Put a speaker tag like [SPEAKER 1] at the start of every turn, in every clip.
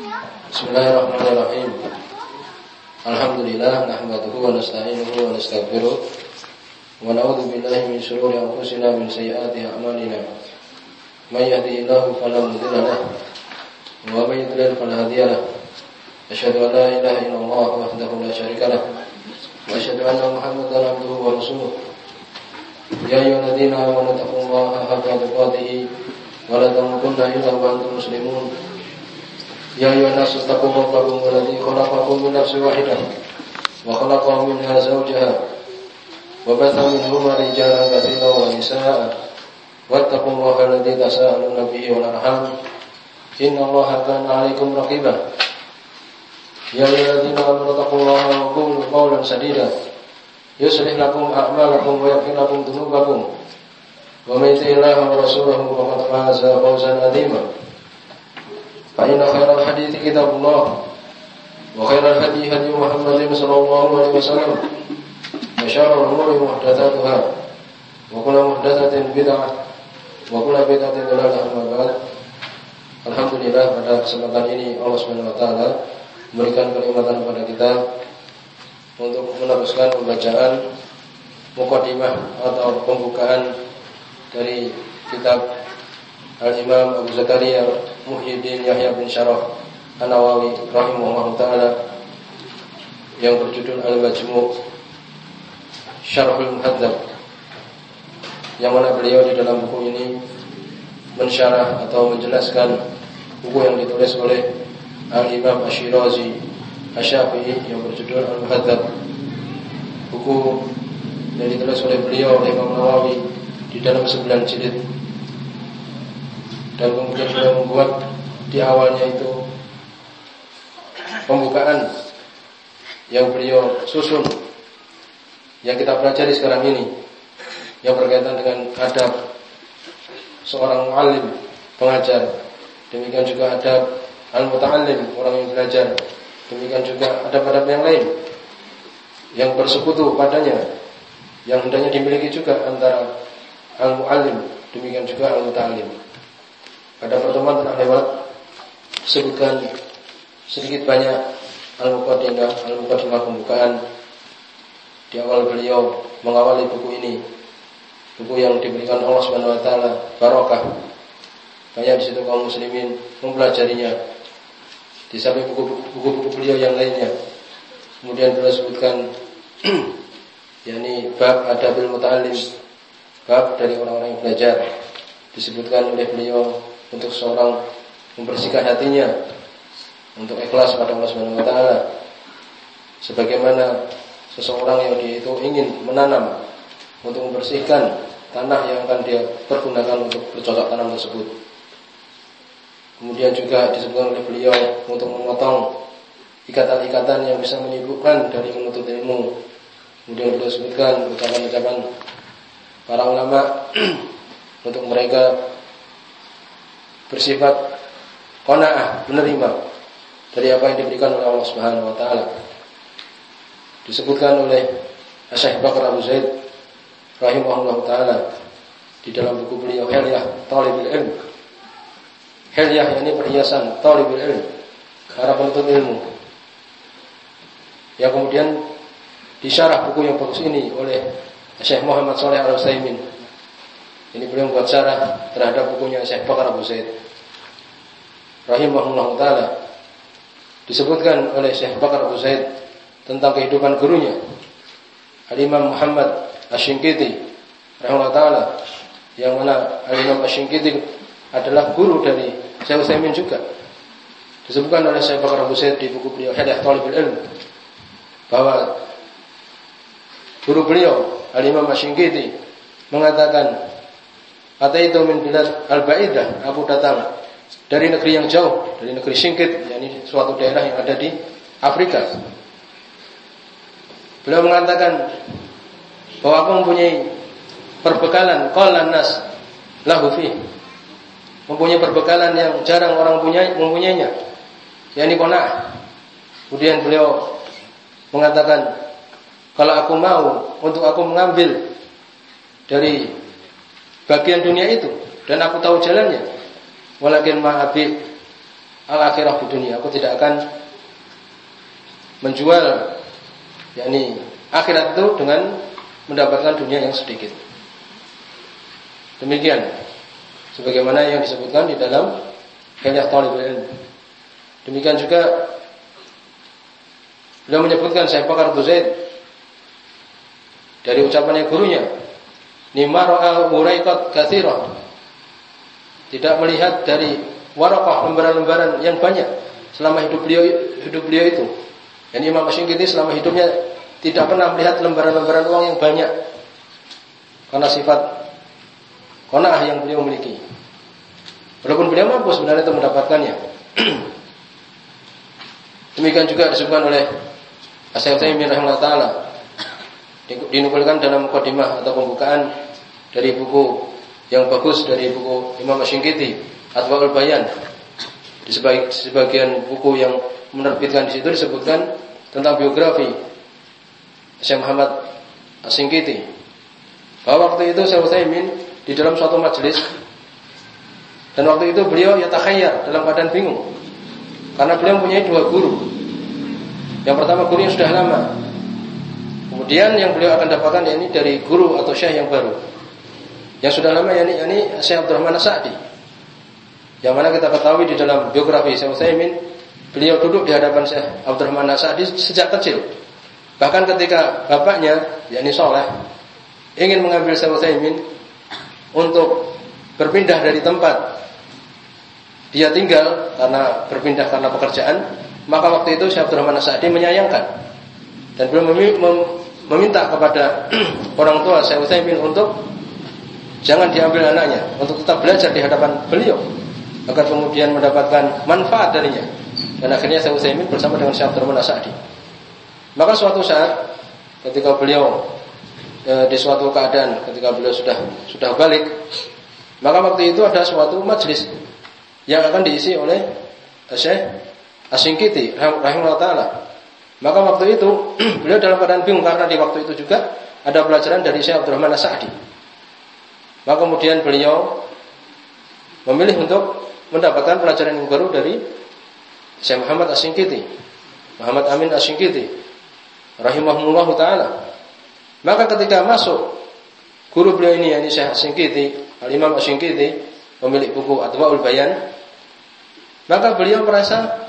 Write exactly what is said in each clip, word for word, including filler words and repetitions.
[SPEAKER 1] Bismillahirrahmanirrahim. Alhamdulillah nahmaduhu wa nasta'inuhu wa nastaghfiruh wa na'udzu billahi min shururi anfusina min sayyiati a'malina. May yahdihillahu fala mudilla lahu wa may yudlil fala hadiya lahu. Asyhadu an la ilaha illallah wahdahu la syarika lahu wa asyhadu anna Muhammadan abduhu wa rasuluh. Ya ayyuhalladzina amanu taqullaha haqqa tuqatih wa la tamutunna illa wa antum muslimun. Ya ayyuhan nasu taqu rabbakum alladzi khalaqakum min nafsin wahidah wa khalaqa minha zawjaha wa batha minhuma rijalan katsiran wa nisaa'a wattaqullaha alladzi tasaaluna bihi wal arham innallaha kana 'alaikum raqiba. Ya ayyuhalladzina amanu taqullaha wa qulu qawlan sadida yuslih lakum a'malakum wa yaghfir lakum dhunubakum wa may yuti'illaha wa rasulahu faqad faza fawzan 'azima. فإن خير الحديث كتاب الله وخير الهدي هدي محمد صلى الله عليه وسلم وشر الأمور محدثاتها وكل محدثة بدعة وكل بدعة ضلالة أما بعد. Alhamdulillah, pada kesempatan ini Allah Subhanahu wa taala memberikan kenikmatan kepada kita untuk meneruskan pembacaan muqaddimah atau pembukaan dari kitab Al-Imam Abu Zakaria Muhyiddin Yahya bin Syaraf An-Nawawi rahimahullah ta'ala yang berjudul Al-Majmu' Syarhul Muhadzab, yang mana beliau di dalam buku ini mensyarah atau menjelaskan buku yang ditulis oleh Al-Imam Asy-Syirazi Asy-Syafi'i yang berjudul Al-Muhadzab, buku yang ditulis oleh beliau oleh Imam Nawawi di dalam sembilan jilid. Dan kemudian beliau membuat di awalnya itu pembukaan yang beliau susun, yang kita pelajari sekarang ini, yang berkaitan dengan adab seorang muallim, pengajar. Demikian juga adab al-muta'allim, orang yang belajar. Demikian juga adab-adab yang lain yang bersekutu padanya, yang hendaknya dimiliki juga antara al-muallim, demikian juga al-muta'allim. Pada pertemuan telah lewat sebutkan sedikit banyak al-muqaddimah, al-muqaddimah pembukaan di awal beliau mengawali buku ini, buku yang diberikan Allah Subhanahu wa taala barokah. Banyak di situ kaum muslimin mempelajarinya. Di samping buku-buku beliau yang lainnya. Kemudian beliau sebutkan yakni bab adabil muta'allim, bab dari orang-orang yang belajar. Disebutkan oleh beliau untuk seorang membersihkan hatinya untuk ikhlas pada Allah Subhanahu wa taala, sebagaimana seseorang yang dia itu ingin menanam untuk membersihkan tanah yang akan dia pergunakan untuk bercocok tanam tersebut. Kemudian juga disebutkan oleh beliau untuk memotong ikatan-ikatan yang bisa menyibukkan dari menuntut ilmu. Kemudian beliau sebutkan ucapan-ucapan para ulama untuk mereka bersifat qanaah, menerima dari apa yang diberikan oleh Allah Subhanahu wa taala. Disebutkan oleh Syekh Bakar Abu Zaid rahimahullah taala di dalam buku beliau Hilyah Talibul Ilm. Hilyah ini perhiasan Talibul Ilm, para penuntut ilmu. Yang kemudian disyarah buku yang bagus ini oleh Syekh Muhammad Shalih Al-Utsaimin. Ini beliau membuat syarah terhadap bukunya Syekh Bakar Abu Zaid rahimahullah ta'ala. Disebutkan oleh Syekh Bakar Abu Zaid tentang kehidupan gurunya Al-Imam Muhammad Asy-Shinqiti rahimahullah ta'ala, yang mana Al-Imam Asy-Shinqiti adalah guru dari Syekh Utsaimin juga. Disebutkan oleh Syekh Bakar Abu Zaid di buku beliau Hilyah Talibul Ilm bahwa guru beliau Al-Imam Asy-Shinqiti mengatakan, ataitu min bilad al-ba'idah, aku datang dari negeri yang jauh, dari negeri Singkit, yakni suatu daerah yang ada di Afrika. Beliau mengatakan bahwa aku mempunyai perbekalan qalan nas lahu fi, mempunyai perbekalan yang jarang orang punya mempunyainya, yakni qanaah. Kemudian beliau mengatakan, kalau aku mau untuk aku mengambil dari bagian dunia itu dan aku tahu jalannya, walakin ma'abi al-akhirah di dunia. Aku tidak akan menjual yakni akhirat itu dengan mendapatkan dunia yang sedikit. Demikian sebagaimana yang disebutkan di dalam Hilyah Thalibul Ilm. Demikian juga beliau menyebutkan Syekh Bakar Zaid dari ucapannya gurunya, "Nima ra'a uraiqat katsirah." Tidak melihat dari waraqah lembaran-lembaran yang banyak selama hidup beliau hidup beliau itu. Dan Imam Asy-Syinkiti selama hidupnya tidak pernah melihat lembaran-lembaran uang yang banyak karena sifat qanaah yang beliau miliki. Walaupun beliau mampu sebenarnya untuk mendapatkannya. Demikian juga disebutkan oleh Asy-Syaikh Utsaimin rahimahullah taala, dinukilkan dalam mukadimah atau pembukaan dari buku yang bagus dari buku Imam Asy-Syinkiti, Adwaul Bayan. Di sebagian buku yang menerbitkan di situ disebutkan tentang biografi Syekh Muhammad Asy-Syinkiti. Bahwa waktu itu Syekh Utsaimin di dalam suatu majelis, dan waktu itu beliau yatakhayyar, dalam keadaan bingung, karena beliau mempunyai dua guru. Yang pertama guru yang sudah lama, kemudian yang beliau akan dapatkan yakni dari guru atau syekh yang baru. Yang sudah lama yakni yakni Syekh Abdurrahman As-Sa'di, yang mana kita ketahui di dalam biografi Syekh Utsaimin, beliau duduk di hadapan Syekh Abdurrahman As-Sa'di sejak kecil. Bahkan ketika bapaknya yakni Saleh ingin mengambil Syekh Utsaimin untuk berpindah dari tempat dia tinggal karena berpindah karena pekerjaan, maka waktu itu Syekh Abdurrahman As-Sa'di menyayangkan dan beliau meminta kepada orang tua Syekh Utsaimin untuk jangan diambil anaknya, untuk tetap belajar di hadapan beliau agar kemudian mendapatkan manfaat darinya. Dan akhirnya Syekh Utsaimin bersama dengan Syekh Abdurrahman As-Sa'di. Maka suatu saat ketika beliau e, di suatu keadaan ketika beliau sudah sudah balik, maka waktu itu ada suatu majelis yang akan diisi oleh Syekh Asy-Syinkiti rahimahullah taala. Maka waktu itu beliau dalam keadaan bingung karena di waktu itu juga ada pelajaran dari Syekh Abdurrahman As-Sa'di. Maka kemudian beliau memilih untuk mendapatkan pelajaran yang baru dari Syekh Muhammad Asy-Syinkiti, Muhammad Amin Asy-Syinkiti rahimahullah taala. Maka ketika masuk guru beliau ini yakni Syekh Asy-Syinkiti, Al-Imam Asy-Syinkiti, pemilik buku Adwaul Bayan, maka beliau merasa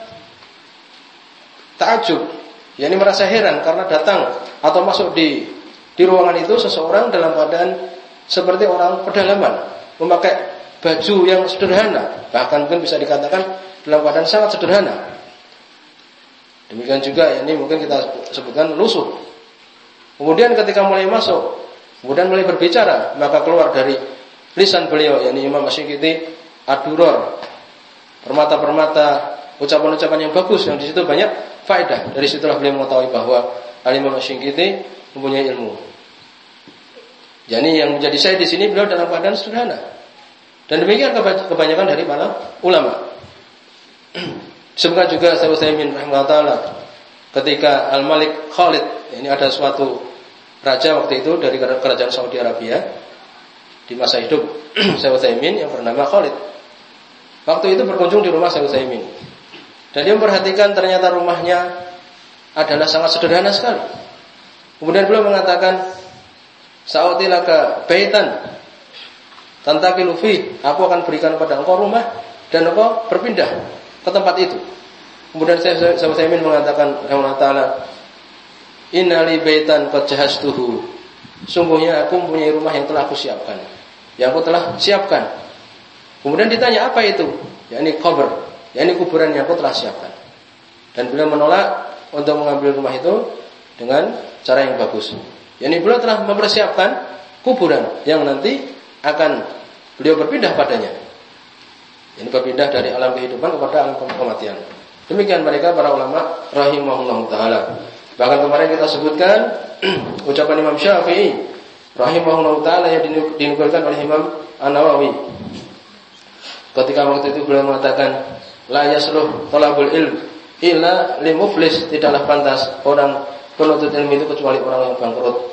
[SPEAKER 1] takjub, yakni merasa heran karena datang atau masuk di di ruangan itu seseorang dalam keadaan seperti orang pedalaman, memakai baju yang sederhana, bahkan mungkin bisa dikatakan dalam keadaan sangat sederhana. Demikian juga ini mungkin kita sebutkan lusuh. Kemudian ketika mulai masuk, kemudian mulai berbicara, maka keluar dari lisan beliau yakni Imam Asy-Syinkiti ad-duror, permata-permata, ucapan-ucapan yang bagus yang di situ banyak faedah. Dari situlah beliau mengetahui bahwa Al-Imam Asy-Syinkiti mempunyai ilmu. Jadi yang menjadi saya di sini beliau dalam keadaan sederhana. Dan demikian kebanyakan dari para ulama. Disebutkan juga Syekh Utsaimin rahimahullah taala ketika Al-Malik Khalid, ini ada suatu raja waktu itu dari kerajaan Saudi Arabia di masa hidup Syekh Utsaimin yang bernama Khalid. Waktu itu berkunjung di rumah Syekh Utsaimin. Dan dia memperhatikan ternyata rumahnya adalah sangat sederhana sekali. Kemudian beliau mengatakan, "Sa'utilaka baitan tantakilu fi." Aku akan berikan kepada engkau rumah dan engkau berpindah ke tempat itu. Kemudian Syekh Utsaimin mengatakan rahimahullah taala, "Inna li baitan qad jahastuhu." Sungguhnya aku mempunyai rumah yang telah aku siapkan. Yang aku telah siapkan. Kemudian ditanya, "Apa itu?" Yakni kubur, yakni kuburan yang aku telah siapkan. Dan beliau menolak untuk mengambil rumah itu dengan cara yang bagus. Yakni beliau telah mempersiapkan kuburan yang nanti akan beliau berpindah padanya. Ini berpindah dari alam kehidupan kepada alam kematian. Demikian mereka para ulama rahimahullah taala. Bahkan kemarin kita sebutkan ucapan Imam Syafi'i rahimahullah taala yang dinukilkan oleh Imam An-Nawawi. Ketika waktu itu beliau mengatakan, "La yasluh talabul ilm illa limuflis." Tidaklah pantas orang penuntut ilmu itu kecuali orang yang bangkrut.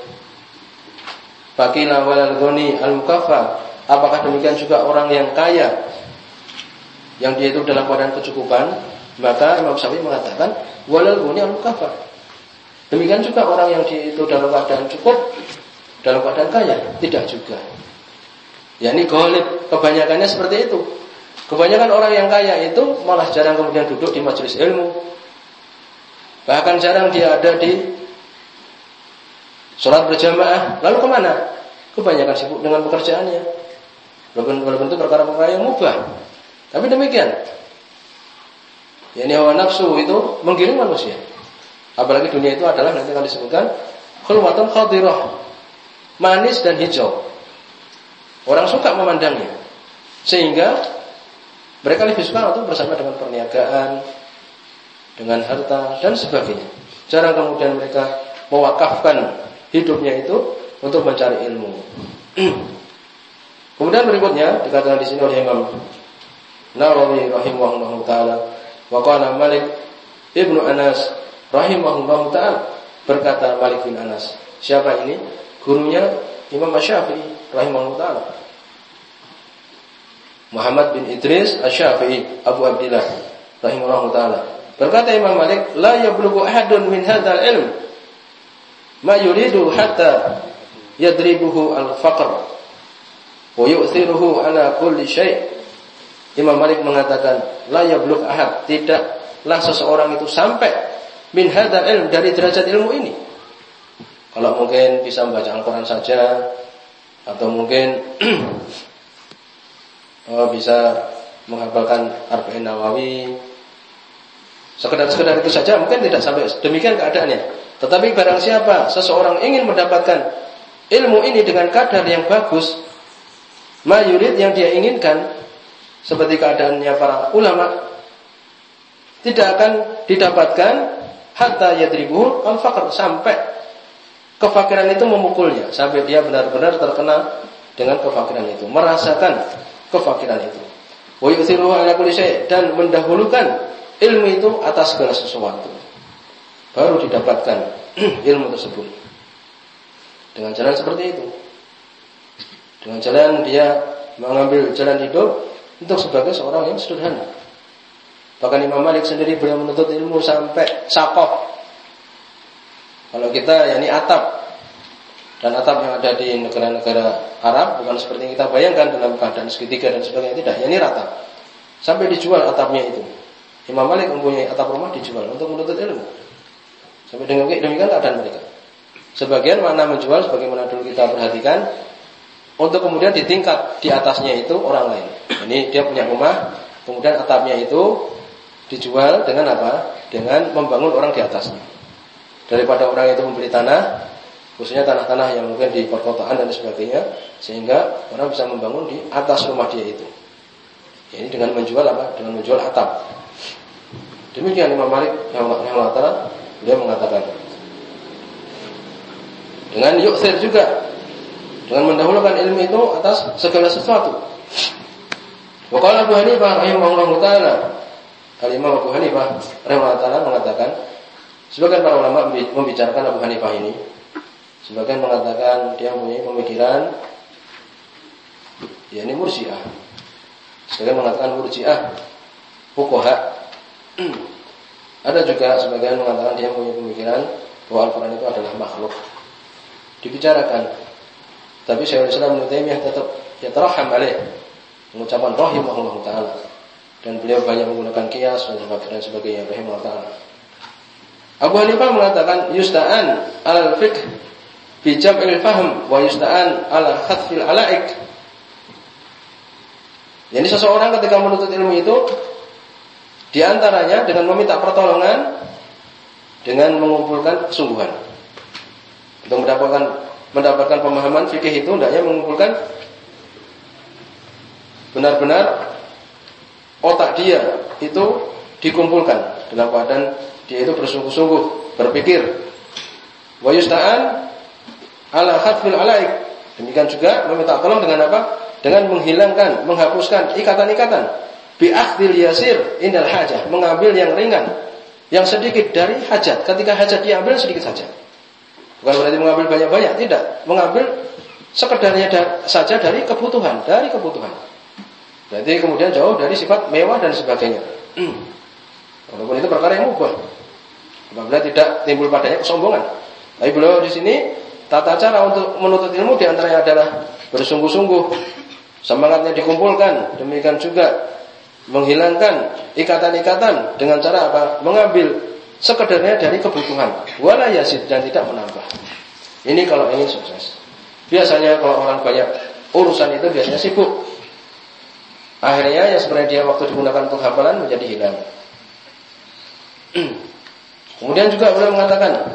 [SPEAKER 1] Baqila walal ghani al-mukaffa. Apakah demikian juga orang yang kaya yang dia itu dalam keadaan kecukupan, maka Imam Syafi'i mengatakan walal ghani al mukafaf. Demikian juga orang yang dia itu dalam keadaan cukup, dalam keadaan kaya, tidak juga. Ya ini ghalib, kebanyakannya seperti itu. Kebanyakan orang yang kaya itu malah jarang kemudian duduk di majelis ilmu. Bahkan jarang dia ada di sholat berjamaah. Lalu kemana? Kebanyakan sibuk dengan pekerjaannya. Walaupun itu perkara-perkara yang mubah. Tapi demikian. Ya, ini hawa nafsu itu menggiring manusia. Apalagi dunia itu adalah nanti akan disebutkan khulwatun khadirah, manis dan hijau. Orang suka memandangnya, sehingga mereka lebih suka untuk bersama dengan perniagaan, dengan harta dan sebagainya. Jarang kemudian mereka mewakafkan hidupnya itu untuk mencari ilmu. Kemudian berikutnya dikatakan di sini oleh Imam Nawawi rahimahullahu taala, wa qala Malik Ibnu Anas rahimahullahu taala, berkata Malik bin Anas. Siapa ini? Gurunya Imam Asy-Syafi'i rahimahullahu taala. Muhammad bin Idris Asy-Syafi'i Abu Abdillah rahimahullahu taala. Berkata Imam Malik, la yablughu ahadun min hadzal ilm ma yuridu hatta yadribuhu al-faqr wa yu'thiruhu ala kulli syai'. Imam Malik mengatakan, la yablugh ahad, tidaklah seseorang itu sampai min hadzal ilm, dari derajat ilmu ini. Kalau mungkin bisa membaca Al-Quran saja, atau mungkin oh, bisa menghafalkan Arba'in Nawawi, sekedar-sekedar itu saja, mungkin tidak sampai demikian keadaannya. Tetapi barang siapa seseorang ingin mendapatkan ilmu ini dengan kadar yang bagus, mayurid yang dia inginkan, seperti keadaannya para ulama, tidak akan didapatkan hatta yadribuhu al-faqr, sampai kefakiran itu memukulnya, sampai dia benar-benar terkena dengan kefakiran itu, merasakan kefakiran itu. Wa yu'thiruhu ala kulli syai', dan mendahulukan ilmu itu atas segala sesuatu, baru didapatkan ilmu tersebut. Dengan jalan seperti itu, dengan jalan dia mengambil jalan hidup untuk sebagai seorang yang sederhana. Bahkan Imam Malik sendiri beliau menuntut ilmu sampai sakoh. Kalau kita ya ini atap, dan atap yang ada di negara-negara Arab bukan seperti yang kita bayangkan dalam keadaan segitiga dan sebagainya, tidak. Ya ini rata, sampai dijual atapnya itu. Imam Malik mempunyai atap rumah dijual untuk menuntut ilmu. Sampai dengan demikian keadaan mereka. Sebagian makna menjual, sebagaimana dulu kita perhatikan, untuk kemudian di tingkat di atasnya itu orang lain. Ini dia punya rumah, kemudian atapnya itu dijual dengan apa? Dengan membangun orang di atasnya. Daripada orang itu membeli tanah, khususnya tanah-tanah yang mungkin di perkotaan dan sebagainya, sehingga orang bisa membangun di atas rumah dia itu. Ini dengan menjual apa? Dengan menjual atap. Demikian Imam Malik yang Allah Ta'ala beliau mengatakan. Dengan yu'thir juga, dengan mendahulukan ilmu itu atas segala sesuatu. Wa qala Abu Hanifah rahimahullahu taala, Al-Imam Abu Hanifah rahimahullahu taala mengatakan, sebagian para ulama membicarakan Abu Hanifah ini, sebagian mengatakan dia mempunyai pemikiran ya ini Murji'ah. Sebagian mengatakan Murji'ah fuqaha. Ada juga sebagian mengatakan dia punya pemikiran bahwa Al-Quran itu adalah makhluk. Dibicarakan, tapi Syekhul Islam Ibnu Taimiyah tetap yataraham alaih, mengucapkan rahimahullah taala, dan beliau banyak menggunakan qiyas dan sebagainya rahimahullah taala. Abu Hanifah mengatakan yusta'an alal fiqh bi jam'il fahm wa yusta'an ala khatfil alaik. Jadi seseorang ketika menuntut ilmu itu, di antaranya dengan meminta pertolongan, dengan mengumpulkan kesungguhan. Untuk mendapatkan mendapatkan pemahaman fikih itu hendaknya mengumpulkan benar-benar otak dia itu dikumpulkan dalam keadaan dia itu bersungguh-sungguh berpikir. Wa yusta'an ala khatfil alaik. Demikian juga meminta tolong dengan apa? Dengan menghilangkan, menghapuskan ikatan-ikatan. Bi akhdil yasir indal hajah, mengambil yang ringan, yang sedikit dari hajat. Ketika hajat diambil sedikit saja. Bukan berarti mengambil banyak-banyak, tidak. Mengambil sekedarnya da- saja dari kebutuhan, dari kebutuhan. Berarti kemudian jauh dari sifat mewah dan sebagainya. Walaupun itu perkara yang mubah, apabila tidak timbul padanya kesombongan. Tapi beliau di sini tata cara untuk menuntut ilmu di antaranya adalah bersungguh-sungguh, semangatnya dikumpulkan, demikian juga menghilangkan ikatan-ikatan dengan cara apa? Mengambil sekedarnya dari kebutuhan, wala yazid, dan tidak menambah. Ini kalau ingin sukses. Biasanya kalau orang banyak urusan itu biasanya sibuk. Akhirnya yang sebenarnya dia waktu digunakan untuk hafalan menjadi hilang. Kemudian juga beliau mengatakan,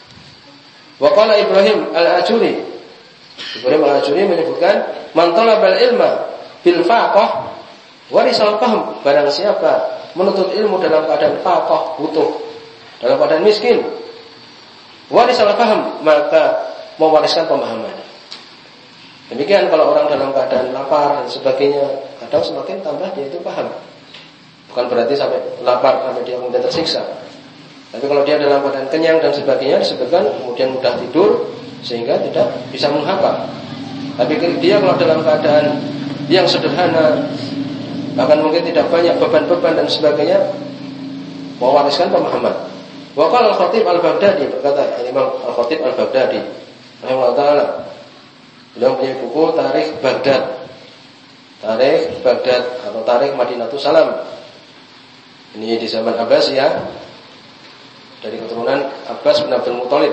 [SPEAKER 1] wa qala Ibrahim al-Ajuri. Ibrahim al-Ajuri menyebutkan, man talabal ilma bil faqah warisal fahm. Barang siapa menuntut ilmu dalam keadaan faqah, butuh, dalam keadaan miskin, warisal fahm, maka mewariskan pemahaman. Demikian kalau orang dalam keadaan lapar dan sebagainya, kadang semakin tambah dia itu paham. Bukan berarti sampai lapar sampai dia kemudian tersiksa. Tapi kalau dia dalam keadaan kenyang dan sebagainya, disebutkan kemudian mudah tidur sehingga tidak bisa menghafal. Tapi dia kalau dalam keadaan yang sederhana, bahkan mungkin tidak banyak beban-beban dan sebagainya, mewariskan pemahaman. Wa qala al-Khatib al-Baghdadi, berkata Imam al-Khatib al-Baghdadi rahimahullah taala, beliau punya buku Tarikh Baghdad, Tarikh Baghdad atau Tarikh Madinatus Salam. Ini di zaman Abbasiyah, dari keturunan Abbas bin Abdul Muthalib.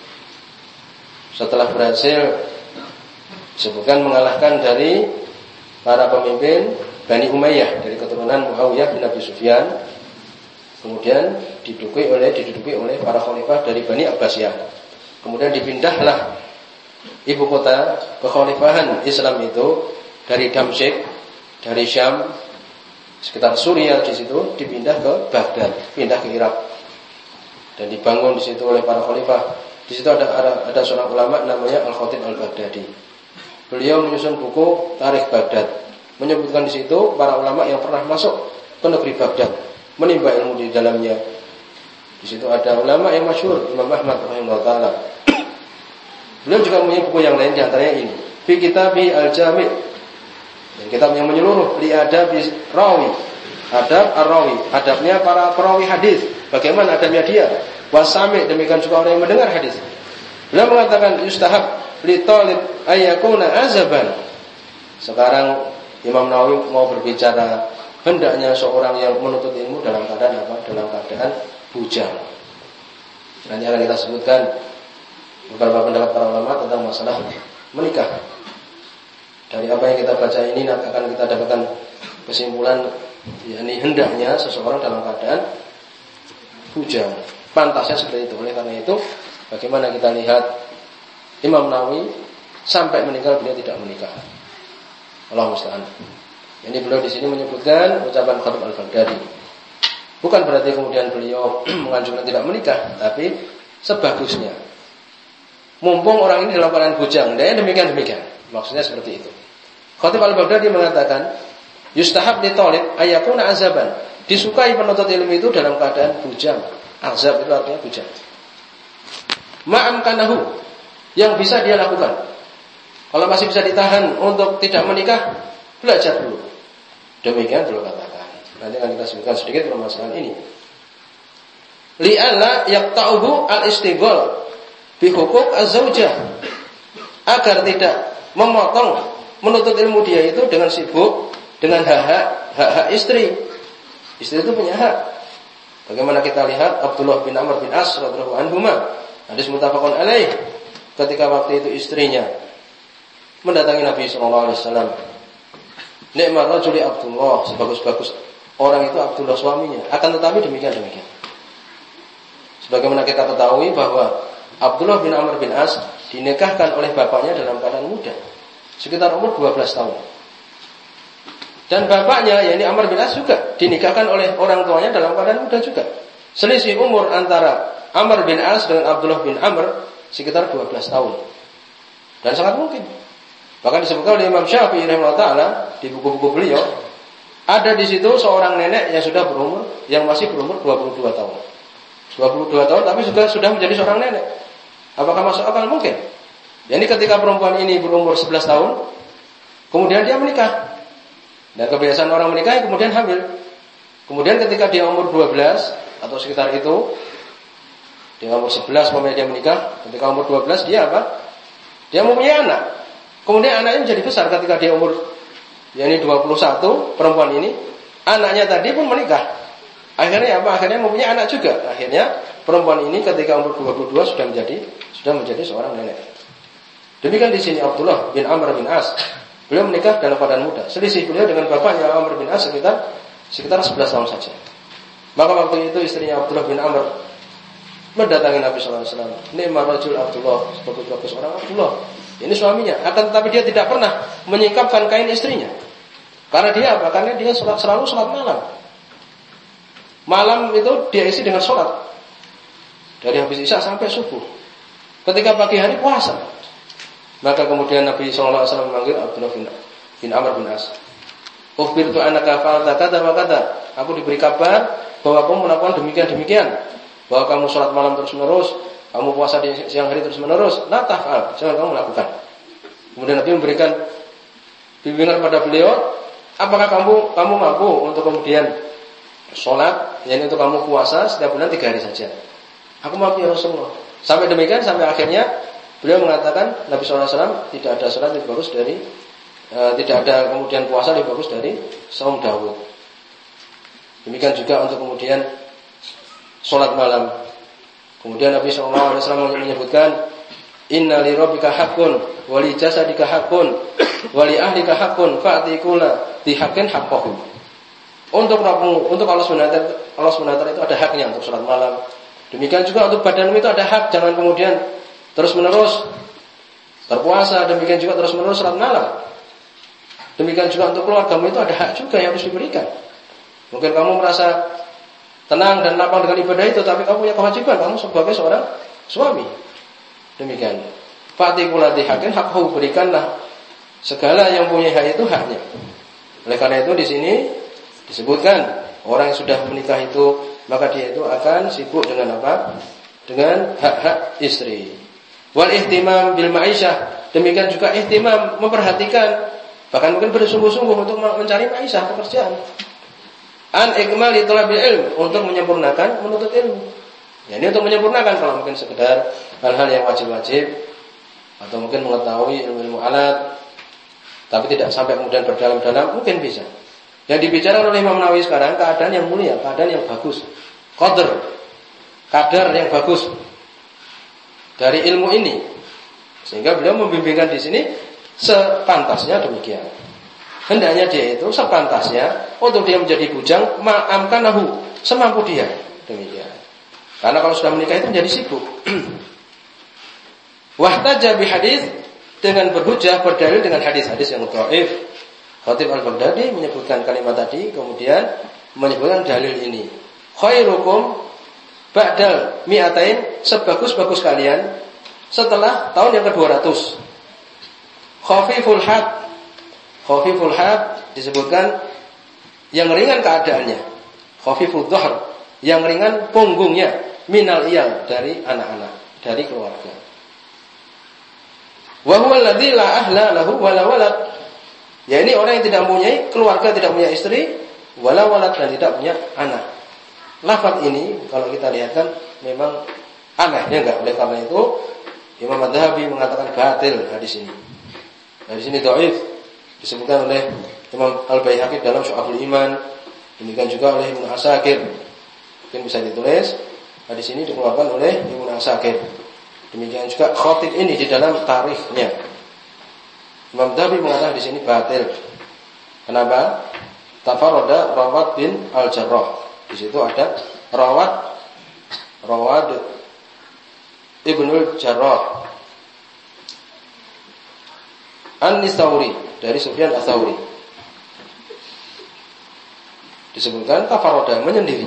[SPEAKER 1] Setelah berhasil disebutkan mengalahkan dari para pemimpin Bani Umayyah dari keturunan Muawiyah bin Abi Sufyan, kemudian diduduki oleh diduduki oleh para khalifah dari Bani Abbasiyah. Kemudian dipindahlah ibu kota kekhalifahan Islam itu dari Damsyik, dari Syam, sekitar Suriah, di situ dipindah ke Baghdad, pindah ke Irak, dan dibangun di situ oleh para khalifah. Di situ ada ada, ada seorang ulama namanya Al-Khatib Al-Baghdadi. Beliau menyusun buku Tarikh Baghdad, menyebutkan di situ para ulama yang pernah masuk ke negeri Baghdad, menimba ilmu di dalamnya. Di situ ada ulama yang masyhur, Imam Ahmad rahimahullah taala. Beliau juga punya buku yang lain, di antaranya ini, Fi Kitabi Al-Jami', dan kitab yang menyeluruh, Li Adabi Rawi, adab ar-rawi, adabnya para perawi hadis, bagaimana adabnya dia, wasami, demikian juga orang yang mendengar hadis. Beliau mengatakan, yustahab li talib ayyakuna azaban. Sekarang Imam Nawawi mau berbicara, hendaknya seorang yang menuntut ilmu dalam keadaan apa? Dalam keadaan bujang. Nanti akan kita sebutkan beberapa pendapat para ulama tentang masalah menikah. Dari apa yang kita baca ini akan kita dapatkan kesimpulan, yakni hendaknya seseorang dalam keadaan bujang, pantasnya seperti itu. Oleh karena itu, bagaimana kita lihat Imam Nawawi sampai meninggal beliau tidak menikah. Allahu musta'an. Ini beliau di sini menyebutkan ucapan Khatib Al-Baghdadi. Bukan berarti kemudian beliau menganjurkan tidak menikah, tapi sebagusnya. Mumpung orang ini dalam keadaan bujang, dan demikian-demikian. Maksudnya seperti itu. Khatib Al-Baghdadi mengatakan, yustahab li talib ayyakuna azaban. Disukai penuntut ilmu itu dalam keadaan bujang. Azab itu artinya bujang. Ma'amkanahu, yang bisa dia lakukan. Kalau masih bisa ditahan untuk tidak menikah, belajar dulu. Demikian beliau katakan. Nanti akan kita sebutkan sedikit permasalahan ini. Li'alla yaqta'uhu al-istighal bi huquq az-zaujah, agar tidak memotong menuntut ilmu dia itu dengan sibuk dengan hak-hak hak-hak istri. Istri itu punya hak. Bagaimana kita lihat Abdullah bin Amr bin As radhiyallahu anhuma, hadis muttafaqun alaih, ketika waktu itu istrinya mendatangi Nabi sallallahu alaihi wasallam. Ni'mar rajuli Abdullah, sebagus-bagus orang itu Abdullah suaminya. Akan tetapi demikian-demikian. Sebagaimana kita ketahui bahwa Abdullah bin Amr bin As dinikahkan oleh bapaknya dalam keadaan muda, sekitar umur dua belas tahun. Dan bapaknya, yakni Amr bin As, juga dinikahkan oleh orang tuanya dalam keadaan muda juga. Selisih umur antara Amr bin As dengan Abdullah bin Amr sekitar dua belas tahun. Dan sangat mungkin. Bahkan disebutkan oleh Imam Syafi'i rahimahullah taala di buku-buku beliau, ada di situ seorang nenek yang sudah berumur, yang masih berumur dua puluh dua tahun. dua puluh dua tahun tapi juga sudah menjadi seorang nenek. Apakah masuk akal? Mungkin. Jadi ketika perempuan ini berumur sebelas tahun, kemudian dia menikah. Dan kebiasaan orang menikah kemudian hamil. Kemudian ketika dia umur dua belas atau sekitar itu, dia umur sebelas kemudian dia menikah, ketika umur dua belas dia apa? Dia mempunyai anak. Kemudian anaknya menjadi besar ketika dia umur yakni dua puluh satu, perempuan ini, anaknya tadi pun menikah. Akhirnya apa? Akhirnya mempunyai anak juga. Akhirnya perempuan ini ketika umur dua puluh dua sudah menjadi sudah menjadi seorang nenek. Demikian di sini Abdullah bin Amr bin As. Beliau menikah dalam keadaan muda. Selisih beliau dengan bapaknya Amr bin As sekitar sekitar sebelas tahun saja. Maka waktu itu istrinya Abdullah bin Amr mendatangi Nabi sallallahu alaihi wasallam. Ni'mar rajul Abdullah, bagus-bagus orang Abdullah. Ini suaminya. Akan tetapi dia tidak pernah menyingkapkan kain istrinya. Karena dia apa? Karena dia sholat, selalu sholat malam. Malam itu dia isi dengan sholat. Dari habis isya sampai subuh. Ketika pagi hari puasa. Maka kemudian Nabi sallallahu alaihi wasallam memanggil Abdullah bin, bin Amr bin As. Ukhbirtu annaka fa'alta kata wa kata. Aku diberi kabar bahwa kamu melakukan demikian-demikian. Bahwa kamu sholat malam terus-menerus, kamu puasa di siang hari terus-menerus. La taf'al, jangan kamu lakukan. Kemudian Nabi memberikan bimbingan kepada beliau, apakah kamu kamu mampu untuk kemudian sholat, yakni untuk kamu puasa setiap bulan tiga hari saja? Aku mampu ya Rasulullah. Sampai demikian, sampai akhirnya beliau mengatakan Nabi sallallahu alaihi wasallam tidak ada sholat lebih bagus dari e, tidak ada kemudian puasa lebih bagus dari saum Daud. Demikian juga untuk kemudian sholat malam. Kemudian Nabi sallallahu alaihi wasallam menyebutkan inna li rabbika haqqun wa li jasadika haqqun wa li ahlika haqqun fa'ti kulla di haqqin haqqahu. Untuk Rabbmu, untuk Allah Subhanahu wa taala, Allah Subhanahu wa taala itu ada haknya untuk sholat malam. Demikian juga untuk badanmu itu ada hak, jangan kemudian terus-menerus berpuasa, demikian juga terus-menerus sholat malam. Demikian juga untuk keluargamu itu ada hak juga yang harus diberikan. Mungkin kamu merasa tenang dan lapang dengan ibadah itu, tapi kamu punya kewajiban, kamu sebagai seorang suami. Demikian. Fa'ti kulati haqqin haqqahu, berikanlah segala yang punya hak itu haknya. Oleh karena itu di sini disebutkan orang yang sudah menikah itu maka dia itu akan sibuk dengan apa? Dengan hak-hak istri. Wal ihtimam bil ma'isyah, demikian juga ihtimam memperhatikan, bahkan mungkin bersungguh-sungguh untuk mencari ma'isyah, pekerjaan. An ikmali talabil ilm, untuk menyempurnakan menuntut ilmu. Ya, ini untuk menyempurnakan, kalau mungkin sekedar hal-hal yang wajib-wajib atau mungkin mengetahui ilmu-ilmu alat tapi tidak sampai kemudian berdalam-dalam, mungkin bisa. Yang dibicarakan oleh Imam Nawawi sekarang keadaan yang mulia, keadaan yang bagus, qadar, kadar yang bagus dari ilmu ini, sehingga beliau membimbingkan di sini sepantasnya demikian. Hendaknya dia itu sepantasnya untuk dia menjadi bujang ma'amkanahu, semampu dia, demikian. Karena kalau sudah menikah itu menjadi sibuk. Wahtaja bi hadis, dengan berhujjah, berdalil dengan hadis-hadis yang dhaif. Khatib Al-Baghdadi menyebutkan kalimat tadi, kemudian menyebutkan dalil ini. Khairukum ba'dal mi'atain, sebagus-bagus kalian setelah tahun yang kedua ratus. Khafiful had, khafiful had disebutkan yang ringan keadaannya. Khafiful dhahr, yang ringan punggungnya, minal iyal, dari anak-anak, dari keluarga. Wa huwa alladzi la ahla lahu wala walad, ya ini orang yang tidak mempunyai keluarga, tidak punya istri, wala walad, dan tidak punya anak. Lafaz ini kalau kita lihat kan memang aneh, ya enggak? Oleh karena itu Imam Adz-Dzahabi mengatakan batil hadis ini. Hadis ini dhaif, disebutkan oleh Imam Al-Baihaqi dalam Syu'abul Iman, demikian juga oleh Ibnu Asakir. Mungkin bisa ditulis, hadis ini dikeluarkan oleh Ibnu Asakir. Demikian juga Khatib ini di dalam tarikhnya. Imam Dzahabi mengatakan di sini batil. Kenapa? Tafarrada Rawad bin Al-Jarrah. Di situ ada Rawad Rawad Ibnul Jarrah An-Nisauri, dari Sufyan Ats-Tsauri. Disebutkan tafarrada, menyendiri.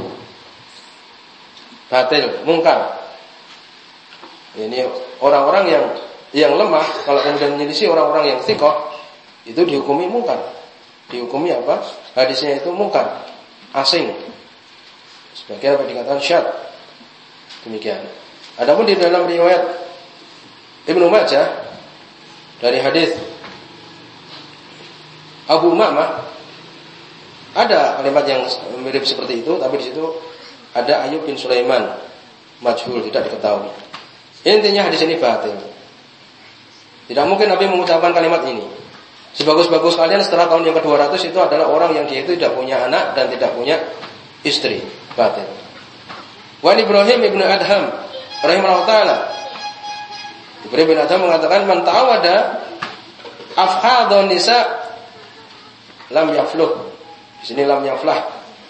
[SPEAKER 1] Batil, mungkar. Ini orang-orang yang yang lemah, kalau kemudian menyelisih orang-orang yang thiqah, itu dihukumi mungkar. Dihukumi apa? Hadisnya itu mungkar, asing. Sebagian apa dikatakan syadz. Demikian. Adapun di dalam riwayat Ibnu Majah dari hadis Abu Umaamah Ada kalimat yang mirip seperti itu, tapi di situ ada Ayyub bin Sulaiman majhul, tidak diketahui. Intinya hadis ini batil. Tidak mungkin Nabi mengucapkan kalimat ini. Sebagus-bagus kalian setelah tahun yang kedua ratus itu adalah orang yang dia itu tidak punya anak dan tidak punya istri. Batil. Wa Ibrahim ibn Adham rahimahullah taala, Ibrahim bin Adham mengatakan man ta'awada afhadun nisa lam yafluh. Di sini lam yaflah.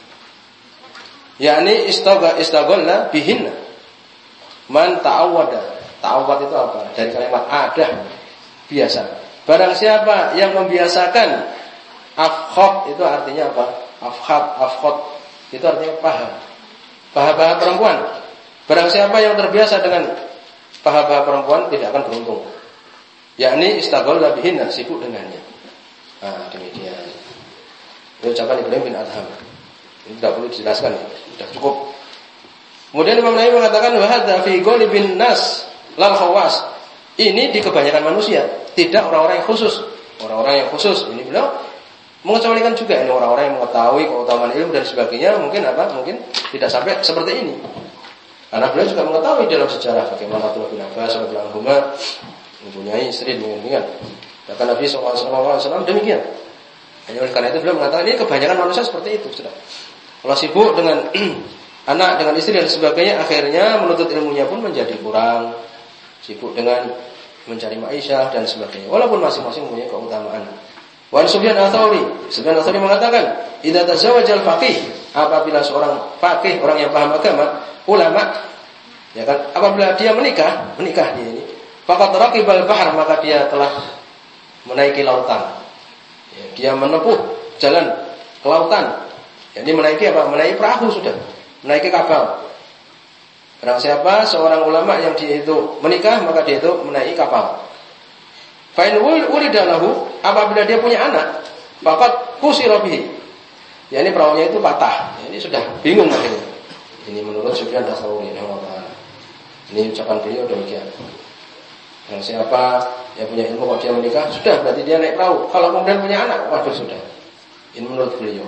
[SPEAKER 1] Yakni istaga istagalla bihinna. Man ta'awada. Ta'awad itu apa? Dari kalimat adah, biasa. Barang siapa yang membiasakan afkhad, itu artinya apa? Afkhad, afkhad itu artinya paha. Paha-paha perempuan. Barang siapa yang terbiasa dengan paha-paha perempuan tidak akan beruntung. Yakni istagalla bihinna, sibuk dengannya. Nah, demikian. Ini ucapan Ibrahim bin Adham. Ini tidak perlu dijelaskan, sudah cukup. Kemudian Imam Nawawi mengatakan wa hadza fi ghalibin nas lal khawas. Ini di kebanyakan manusia, tidak orang-orang yang khusus. Orang-orang yang khusus ini beliau mengecualikan juga ini orang-orang yang mengetahui keutamaan ilmu dan sebagainya, mungkin apa? Mungkin tidak sampai seperti ini. Karena beliau juga mengetahui dalam sejarah bagaimana Abdullah bin Abbas radhiyallahu anhu mempunyai istri demikian. Bahkan Nabi sallallahu alaihi wasallam demikian. Hanya oleh karena itu beliau mengatakan ini kebanyakan manusia seperti itu, sudah. Kalau sibuk dengan anak, dengan istri dan sebagainya, akhirnya menuntut ilmunya pun menjadi kurang. Sibuk dengan mencari ma'isyah dan sebagainya. Walaupun masing-masing punya keutamaan. Wan Sufyan Ats-Tsauri, Sufyan Ats-Tsauri mengatakan, "Idza tazawwajal faqih," apabila seorang faqih, orang yang paham agama, ulama, ya kan, apabila dia menikah, menikah dia ini, faqad raqibal bahr, maka dia telah menaiki lautan. Ya, dia menempuh jalan ke lautan. Jadi menaiki apa? Menaiki perahu sudah, menaiki kapal. Barang siapa seorang ulama yang dia itu menikah, maka dia itu menaiki kapal. Fa in ulida lahu, apabila dia punya anak, faqad kusira bihi. Ya ini perahunya itu patah. Ya, ini sudah bingung akhirnya. Ini menurut Sufyan Ats-Tsauri rahimahullah. Ini ucapan beliau demikian. Yang siapa yang punya ilmu kalau dia menikah, sudah berarti dia naik perahu. Kalau kemudian punya anak, waduh sudah. Ini menurut beliau.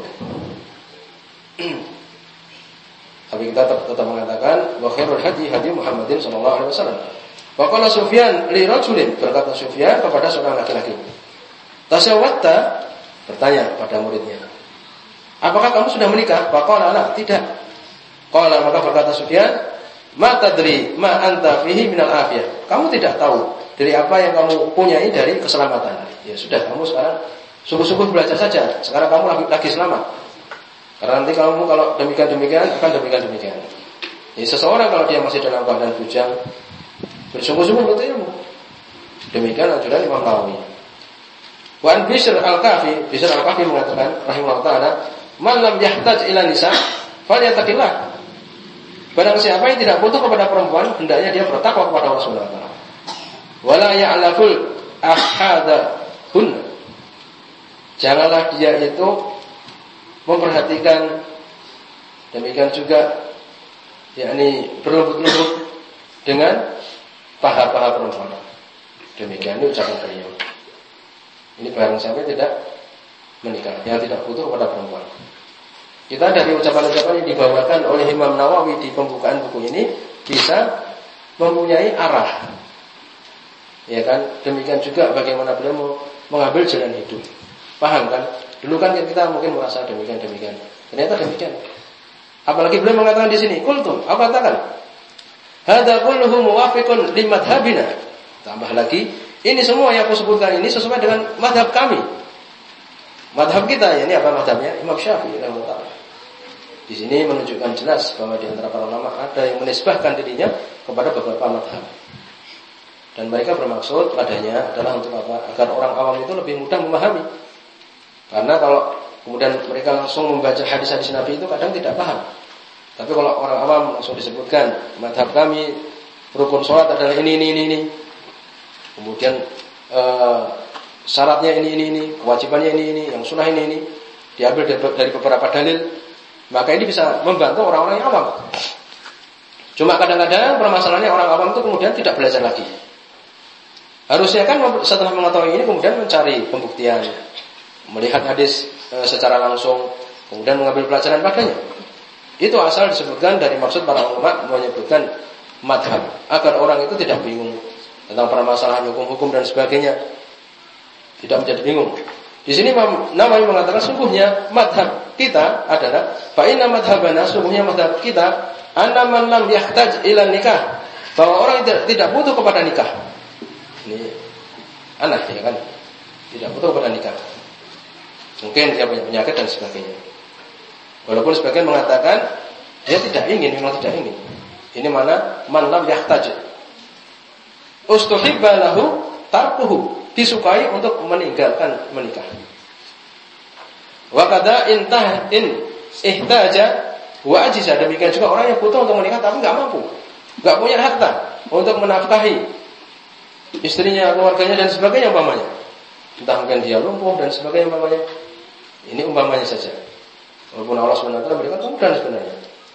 [SPEAKER 1] Tapi kita tetap, tetap mengatakan wa khairul hadi hadi Muhammadin sallallahu alaihi wasallam. Wa qala Sufyan li rajulin, berkata Sufyan kepada seorang laki-laki. Tasawwatta, bertanya pada muridnya. Apakah kamu sudah menikah? Fa qala la, tidak. Qala, maka berkata Sufyan, ma tadri ma anta fihi minal afiyah. Kamu tidak tahu dari apa yang kamu punyai dari keselamatan. Ya sudah, kamu sekarang sungguh-sungguh belajar saja. Sekarang kamu lagi, lagi selamat. Karena nanti kamu kalau demikian-demikian akan demikian-demikian. Jadi seseorang kalau dia masih dalam keadaan bujang, bersungguh-sungguh menuntut ilmu. Demikian anjuran Imam Nawawi. Wan Bishr al-Kafi, Bishr al-Kafi mengatakan rahimahullah taala, "Man lam yahtaj ila nisa, falyattaqillah." Barang siapa yang tidak butuh kepada perempuan, hendaknya dia bertakwa kepada Allah Subhanahu wa taala. Wala ya'laful ahadahun. Janganlah dia itu memperhatikan, demikian juga yakni berlembut-lembut dengan paha-paha perempuan. Demikian itu ucapan beliau. Ini barang siapa tidak menikah, yang tidak butuh kepada perempuan. Kita dari ucapan-ucapan yang dibawakan oleh Imam Nawawi di pembukaan buku ini bisa mempunyai arah. Ya kan? Demikian juga bagaimana beliau mau mengambil jalan hidup. Paham kan? Dulu kan kita mungkin merasa demikian-demikian. Ternyata demikian. Apalagi beliau mengatakan di sini, qultu, aku katakan, hadza kulluhu muwafiqun li madhhabina. Tambah lagi, ini semua yang aku sebutkan ini sesuai dengan madhab kami. Madhab kita, ya ini apa madhabnya? Imam Syafi'i rahimahullah. Di sini menunjukkan jelas bahwa di antara para ulama ada yang menisbahkan dirinya kepada beberapa madhab. Dan mereka bermaksud padanya adalah untuk apa? Agar orang awam itu lebih mudah memahami. Karena kalau kemudian mereka langsung membaca hadis-hadis Nabi itu kadang tidak paham. Tapi kalau orang awam langsung disebutkan madhab kami, rukun sholat adalah ini, ini, ini, ini. Kemudian eh, syaratnya ini, ini, ini, kewajibannya ini, ini, yang sunnah ini, ini, diambil dari beberapa dalil, maka ini bisa membantu orang-orang yang awam. Cuma kadang-kadang permasalahannya orang awam itu kemudian tidak belajar lagi. Harusnya kan setelah mengetahui ini kemudian mencari pembuktian, melihat hadis e, secara langsung, kemudian mengambil pelajaran padanya. Itu asal disebutkan dari maksud para ulama menyebutkan madhab, agar orang itu tidak bingung tentang permasalahan hukum-hukum dan sebagainya, tidak menjadi bingung. Di sini Imam Nawawi mengatakan sungguhnya madhab kita adalah fa inna madhabana, sungguhnya madhab kita anna man lam yahtaj ila nikah, bahwa orang tidak, tidak butuh kepada nikah. Ini aneh ya kan? Tidak butuh kepada nikah. Mungkin dia punya penyakit dan sebagainya. Walaupun sebagian mengatakan dia tidak ingin, memang tidak ingin. Ini mana man lam yahtaj. Ustuhibba lahu tarkuhu, disukai untuk meninggalkan menikah. Wa kada intah in ihtaja wa ajiza, demikian juga orang yang butuh untuk menikah tapi enggak mampu, enggak punya harta untuk menafkahi istrinya, keluarganya dan sebagainya umpamanya. Entah mungkin dia lumpuh dan sebagainya umpamanya. Ini umpamanya saja. Walaupun Allah subhanahu wa taala berikan kemudahan sebenarnya.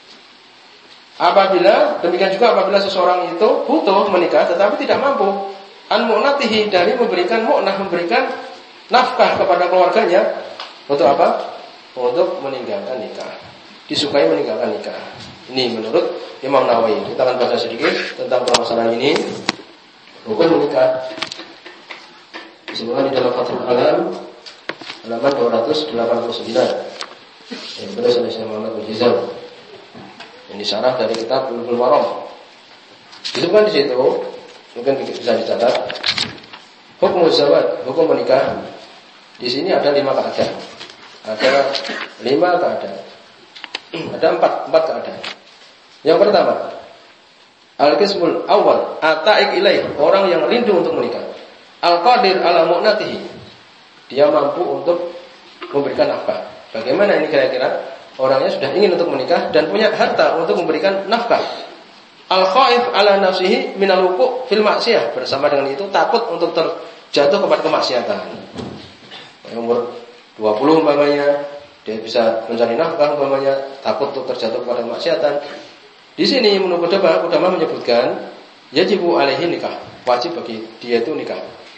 [SPEAKER 1] Apabila demikian juga apabila seseorang itu butuh menikah tetapi tidak mampu an mu'natihi, dari memberikan mu'nah, memberikan nafkah kepada keluarganya, untuk apa? Untuk meninggalkan nikah. Disukai meninggalkan nikah. Ini menurut Imam Nawawi. Kita akan baca sedikit tentang permasalahan ini. Hukum menikah disebutkan di dalam Fathul Alam halaman dua ratus delapan puluh sembilan. Yang ditulis oleh Syekh Muhammad bin Hizam. Ini syarah dari kitab Bulughul Maram. Disebutkan di situ, mungkin bisa dicatat, hukum zawaj, hukum menikah. Di sini ada lima keadaan. Ada lima keadaan. Ada empat empat keadaan. Yang pertama, al-qismul awal, ataik ilaih, orang yang rindu untuk menikah. Al-qadir ala mu'natihi, dia mampu untuk memberikan nafkah. Bagaimana ini kira-kira? Orangnya sudah ingin untuk menikah dan punya harta untuk memberikan nafkah. Al-khaif ala nafsihi minal wuqu' fil maksiyah, bersama dengan itu takut untuk terjatuh kepada kemaksiatan. Umur dua puluh umpamanya, dia bisa mencari nafkah umpamanya, takut untuk terjatuh kepada kemaksiatan. Di sini menurut ulama, ulama menyebutkan yajibu alaihi nikah, wajib bagi dia itu nikah.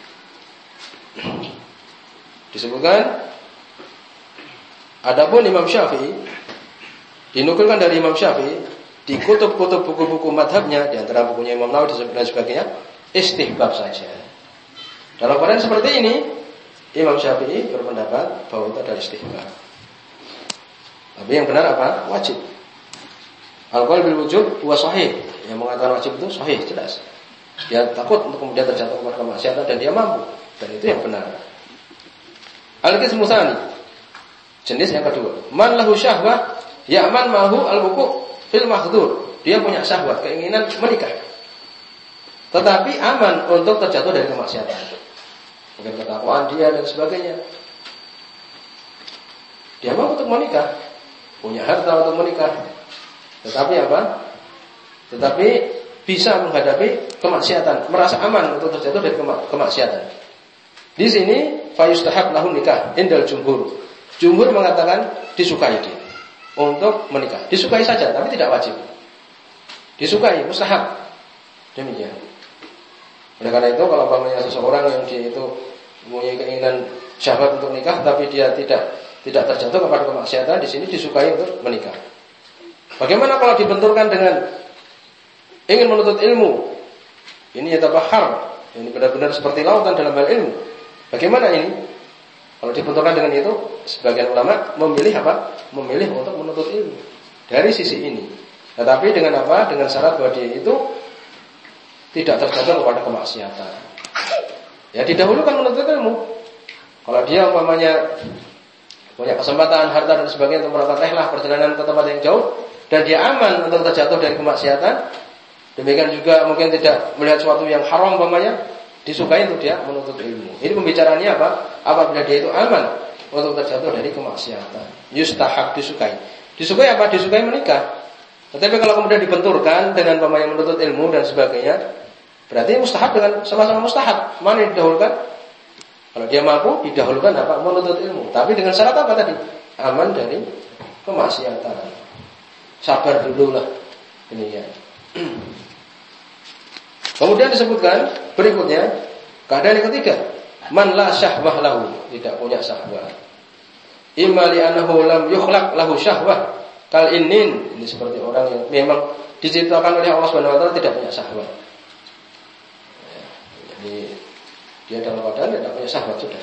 [SPEAKER 1] Disebutkan, adapun Imam Syafi'i, dinukilkan dari Imam Syafi'i di kutub-kutub buku-buku madhabnya, di antara bukunya Imam Nawawi dan sebagainya, istihbab saja. Dalam keadaan seperti ini, Imam Syafi'i berpendapat bahwa itu adalah istihbab. Tapi yang benar apa? Wajib. Al-qaul bil wujub wa sahih. Yang mengatakan wajib itu sahih, jelas. Dia takut untuk kemudian terjatuh kepada kemaksiatan dan dia mampu, dan itu yang benar. Al-qismu tsani, jenis yang kedua, man lahu syahwah ya'man mahu al-wuqu' fil mahdhur. Dia punya syahwat, keinginan menikah, tetapi aman untuk terjatuh dari kemaksiatan. Mungkin ketakwaan dia dan sebagainya. Dia mau untuk menikah, punya harta untuk menikah, tetapi apa? Tetapi bisa menghadapi kemaksiatan, merasa aman untuk terjatuh dari kemaksiatan. Di sini fayustahab lahu nikah indal jumhur. Jumhur mengatakan disukai dia untuk menikah. Disukai saja, tapi tidak wajib. Disukai, mustahab. Demikian. Oleh karena itu, kalau umpamanya seseorang yang dia itu mempunyai keinginan syahwat untuk nikah, tapi dia tidak tidak terjatuh kepada kemaksiatan, di sini disukai untuk menikah. Bagaimana kalau dibenturkan dengan ingin menuntut ilmu? Ini yatabahar, ini benar-benar seperti lautan dalam hal ilmu. Bagaimana ini? Kalau dibenturkan dengan itu, sebagian ulama memilih apa? Memilih untuk menuntut ilmu dari sisi ini. Tetapi dengan apa? Dengan syarat bahwa dia itu tidak terjatuh kepada kemaksiatan. Ya, didahulukan menuntut ilmu. Kalau dia umpamanya punya kesempatan, harta dan sebagainya untuk melakukan rehlah, perjalanan ke tempat yang jauh, dan dia aman untuk terjatuh dari kemaksiatan, demikian juga mungkin tidak melihat sesuatu yang haram umpamanya, disukai untuk dia menuntut ilmu. Ini pembicaranya apa? Apabila dia itu aman untuk terjatuh dari kemaksiatan. Yustahab, disukai. Disukai apa? Disukai menikah. Tetapi kalau kemudian dibenturkan dengan pemain menuntut ilmu dan sebagainya, berarti mustahab dengan sama-sama mustahab. Mana yang didahulukan? Kalau dia mampu, didahulukan apa? Menuntut ilmu. Tapi dengan syarat apa tadi? Aman dari kemaksiatan. Sabar dulu lah. Ini ya. Kemudian disebutkan berikutnya, keadaan yang ketiga, man la syahwah lahu, tidak punya syahwat. Imma li'annahu lam yukhlaq lahu syahwah kal innin. Ini seperti orang yang memang diciptakan oleh Allah Subhanahu wa taala tidak punya syahwat. Ya, jadi dia dalam keadaan tidak punya syahwat sudah.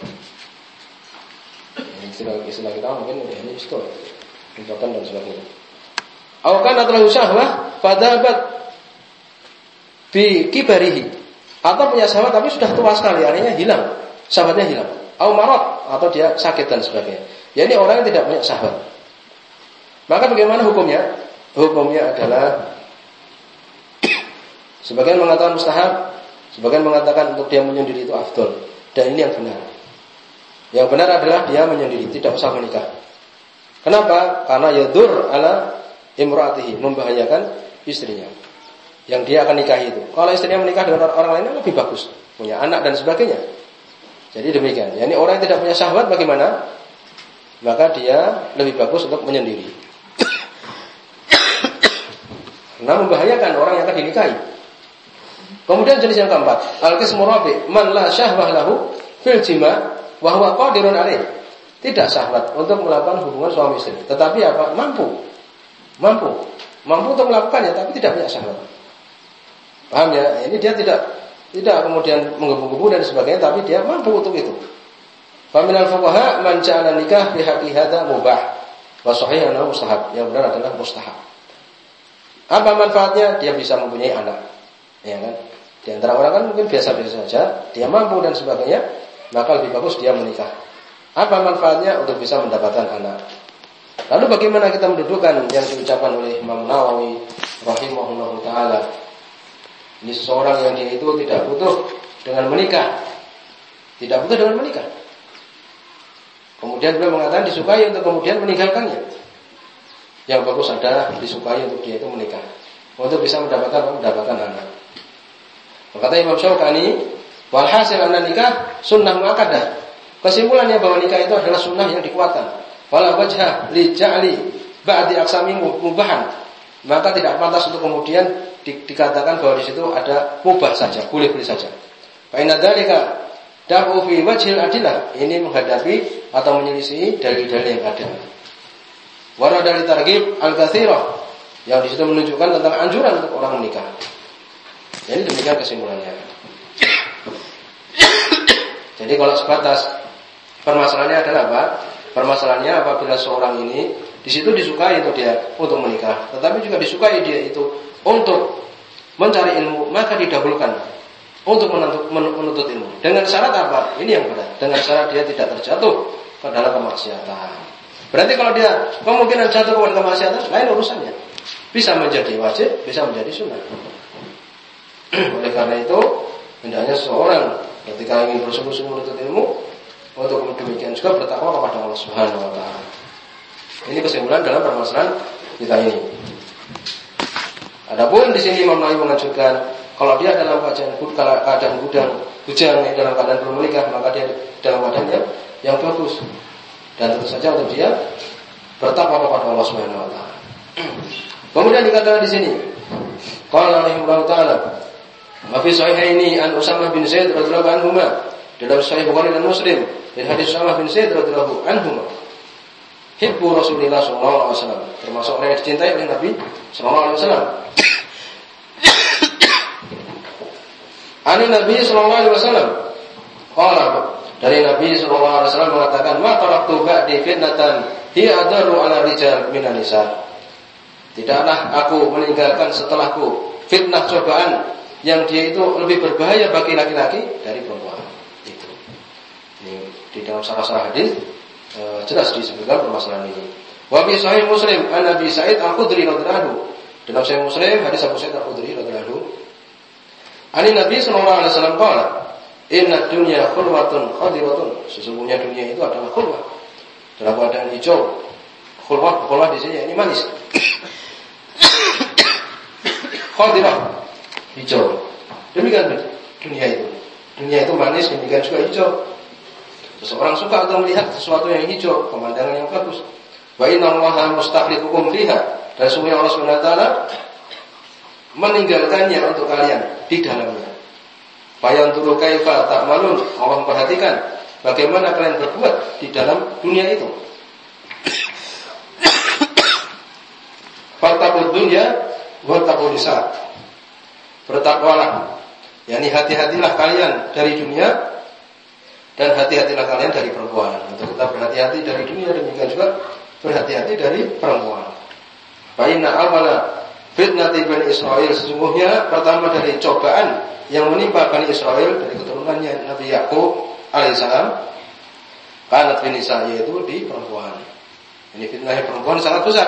[SPEAKER 1] Ini istilah-istilah kita mungkin udah ini istol, tindakan dan sebagainya. Aw kana lahu syahwah fadabat bi kibarihi. Atau punya syahwat tapi sudah tua sekali, artinya hilang, syahwatnya hilang. Aw marad, atau dia sakit dan sebagainya. Ya ini orang yang tidak punya syahwat. Maka bagaimana hukumnya? Hukumnya adalah sebagian mengatakan mustahab, sebagian mengatakan untuk dia menyendiri itu afdol. Dan ini yang benar. Yang benar adalah dia menyendiri, tidak usah menikah. Kenapa? Karena yadur ala imraatihi, membahayakan istrinya yang dia akan nikahi itu. Kalau istrinya menikah dengan orang lain lebih bagus, punya anak dan sebagainya. Jadi demikian. Yani orang yang tidak punya syahwat bagaimana? Maka dia lebih bagus untuk menyendiri. Karena membahayakan orang yang akan dinikahi. Kemudian jenis yang keempat, al-qismu rabi' man la syahwah lahu fil jima' wa huwa qadirun alaih. Tidak syahwat untuk melakukan hubungan suami istri, tetapi apa? Mampu. Mampu. Mampu untuk melakukannya tapi tidak punya syahwat. Paham ya? Ini dia tidak tidak kemudian menggebu-gebu dan sebagainya, tapi dia mampu untuk itu. Faminal fuqaha man ja'ala nikah fi haqqi hadza mubah wa sahih annahu mustahab. Yang benar adalah mustahab. Apa manfaatnya? Dia bisa mempunyai anak. Ya kan? Di antara orang kan mungkin biasa-biasa saja, dia mampu dan sebagainya, maka lebih bagus dia menikah. Apa manfaatnya? Untuk bisa mendapatkan anak. Lalu bagaimana kita mendudukkan yang diucapkan oleh Imam Nawawi rahimahullahu taala? Ini seseorang yang dia itu tidak butuh dengan menikah. Tidak butuh dengan menikah. Kemudian beliau mengatakan disukai untuk kemudian meninggalkannya. Yang bagus adalah disukai untuk dia itu menikah, untuk bisa mendapatkan mendapatkan anak. Kata Imam Syaukani, walhasil anna nikah sunnah muakkadah. Kesimpulannya bahwa nikah itu adalah sunnah yang dikuatkan. Wala wajha li ja'li ba'di aqsami mubahan. Maka tidak pantas untuk kemudian di, dikatakan bahwa di situ ada mubah saja, boleh-boleh saja. Fa inna dzalika dafu fi wajhil adillah. Ini menghadapi atau menyelisih dalil-dalil yang ada. Warna dari targhib al-katsirah, yang di situ menunjukkan tentang anjuran untuk orang menikah. Jadi demikian kesimpulannya. Jadi kalau sebatas permasalahannya adalah apa? Permasalahannya apabila seorang ini di situ disukai untuk dia untuk menikah, tetapi juga disukai dia itu untuk mencari ilmu, maka didahulukan untuk menuntut ilmu. Dengan syarat apa? Ini yang benar. Dengan syarat dia tidak terjatuh ke dalam kemaksiatan. Berarti kalau dia kemungkinan jatuh kepada kemaksiatan, lain urusannya. Bisa menjadi wajib, bisa menjadi sunnah. Oleh karena itu, hendaknya seorang ketika ingin bersungguh-sungguh menuntut ilmu, untuk demikian juga bertakwa kepada Allah Subhanahu wa taala. Ini kesimpulan dalam permasalahan kita ini. Adapun di sini Imam Nawawi mengajukan kalau dia dalam keadaan keadaan gudang, bujang dalam keadaan belum menikah, maka dia dalam keadaan yang, yang bagus. Dan tentu saja untuk dia bertakwa kepada Allah Subhanahu wa taala. Kemudian dikatakan di sini, qala rahimahullahu taala, wa fi sahihaini an Usamah bin Zaid radhiyallahu anhu dalam Sahih Bukhari dan Muslim dari hadis Usamah bin Zaid radhiyallahu anhu, hibbu Rasulillah sallallahu alaihi wasallam, termasuk orang yang dicintai oleh Nabi sallallahu alaihi wasallam. Ani Nabi sallallahu alaihi wasallam qala, dari Nabi sallallahu alaihi wasallam mengatakan, "Ma taraktu ba'di fitnatan hiya adaru 'ala rijal minan nisa." Tidaklah aku meninggalkan setelahku fitnah cobaan yang dia itu lebih berbahaya bagi laki-laki dari perempuan. Itu. Ini di dalam salah-salah hadis e, jelas disebutkan permasalahan ini. Wa bi sahih Muslim an Abi Sa'id Al-Khudri radhiyallahu anhu. Dalam Sahih Muslim hadis Abu Sa'id Al-Khudri radhiyallahu anhu. Ani Nabi sallallahu alaihi wasallam qala, "Inna dunya khulwatun khadiratun." Sesungguhnya dunia itu adalah khulwah, dalam keadaan hijau. Khulwah, khulwah di sini ini manis. Khadirah, hijau. Demikian dunia itu. Dunia itu manis, demikian juga hijau. Seseorang suka untuk melihat sesuatu yang hijau, pemandangan yang bagus. Wa inna Allaha mustakhlifukum fiha. Dan sesungguhnya Allah Subhanahu wa taala meninggalkannya untuk kalian di dalamnya. Fayanturu kaifa ta'malun. Allah memperhatikan bagaimana kalian berbuat di dalam dunia itu.
[SPEAKER 2] Fattaqud dunya wattaqun nisa. Bertakwalah, yakni hati-hatilah kalian dari dunia dan hati-hatilah kalian dari perempuan. Untuk kita berhati-hati dari dunia, demikian juga berhati-hati dari perempuan. Fa inna awwala fitnati Bani Israil, sesungguhnya pertama dari cobaan yang menimpa Bani Israil dari keturunannya Nabi Yakub alaihissalam, kanat finisa, yaitu di perempuan. Ini fitnahnya perempuan sangat besar.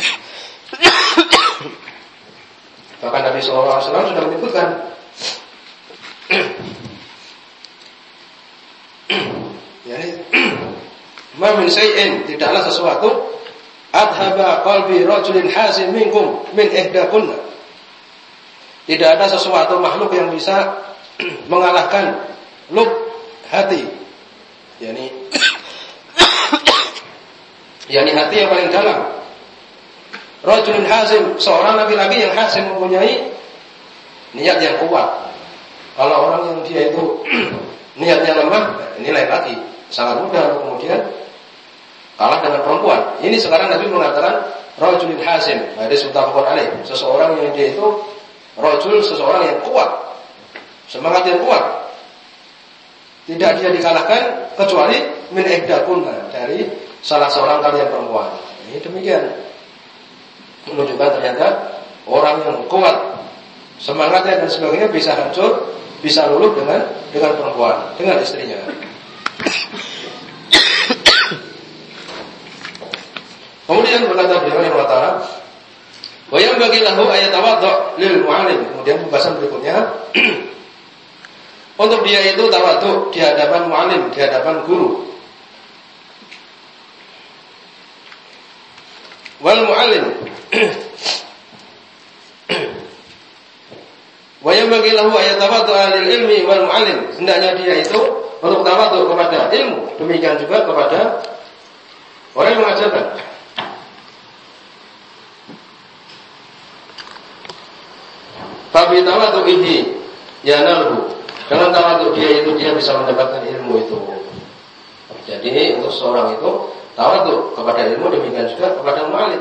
[SPEAKER 2] Bahkan Nabi shallallahu alaihi wasallam sudah menyebutkan, yani ma min syai'in, tidaklah sesuatu adhaba qalbi rajulin hasin minkum min ihdakunna, tidak ada sesuatu makhluk yang bisa mengalahkan lub hati, yani yani hati yang paling dalam. Rajulun hazim, seorang laki-laki yang hazim, mempunyai niat yang kuat. Kalau orang yang dia itu niatnya lemah, ini lain lagi, sangat mudah kemudian kalah dengan perempuan. Ini sekarang Nabi mengatakan rajulun hazim, hadis muttafaqun alaih, seseorang yang dia itu rajul, seseorang yang kuat, semangat yang kuat, tidak dia dikalahkan kecuali min ihdakunna, dari salah seorang kalian perempuan. Ini demikian, menunjukkan ternyata orang yang kuat semangatnya dan sebagainya bisa hancur, bisa luluh dengan dengan perempuan, dengan istrinya. Kemudian berkata beliau yang mengatakan, wa yang bagilahu ayat tawadhu lil mu'allim. Kemudian pembahasan berikutnya untuk dia itu tawadhu di hadapan mu'allim, di hadapan guru. Wal mu'allim wa yanbaghi lahu ayat tawaddu lil ilmi wal mu'allim, hendaknya dia itu untuk tawadhu kepada ilmu, demikian juga kepada orang yang mengajarkan. Fa bi tawadduhi yanalhu, dengan tawadhu dia itu dia bisa mendapatkan ilmu itu. Jadi untuk seorang itu tawadhu kepada ilmu, demikian juga kepada mu'allim.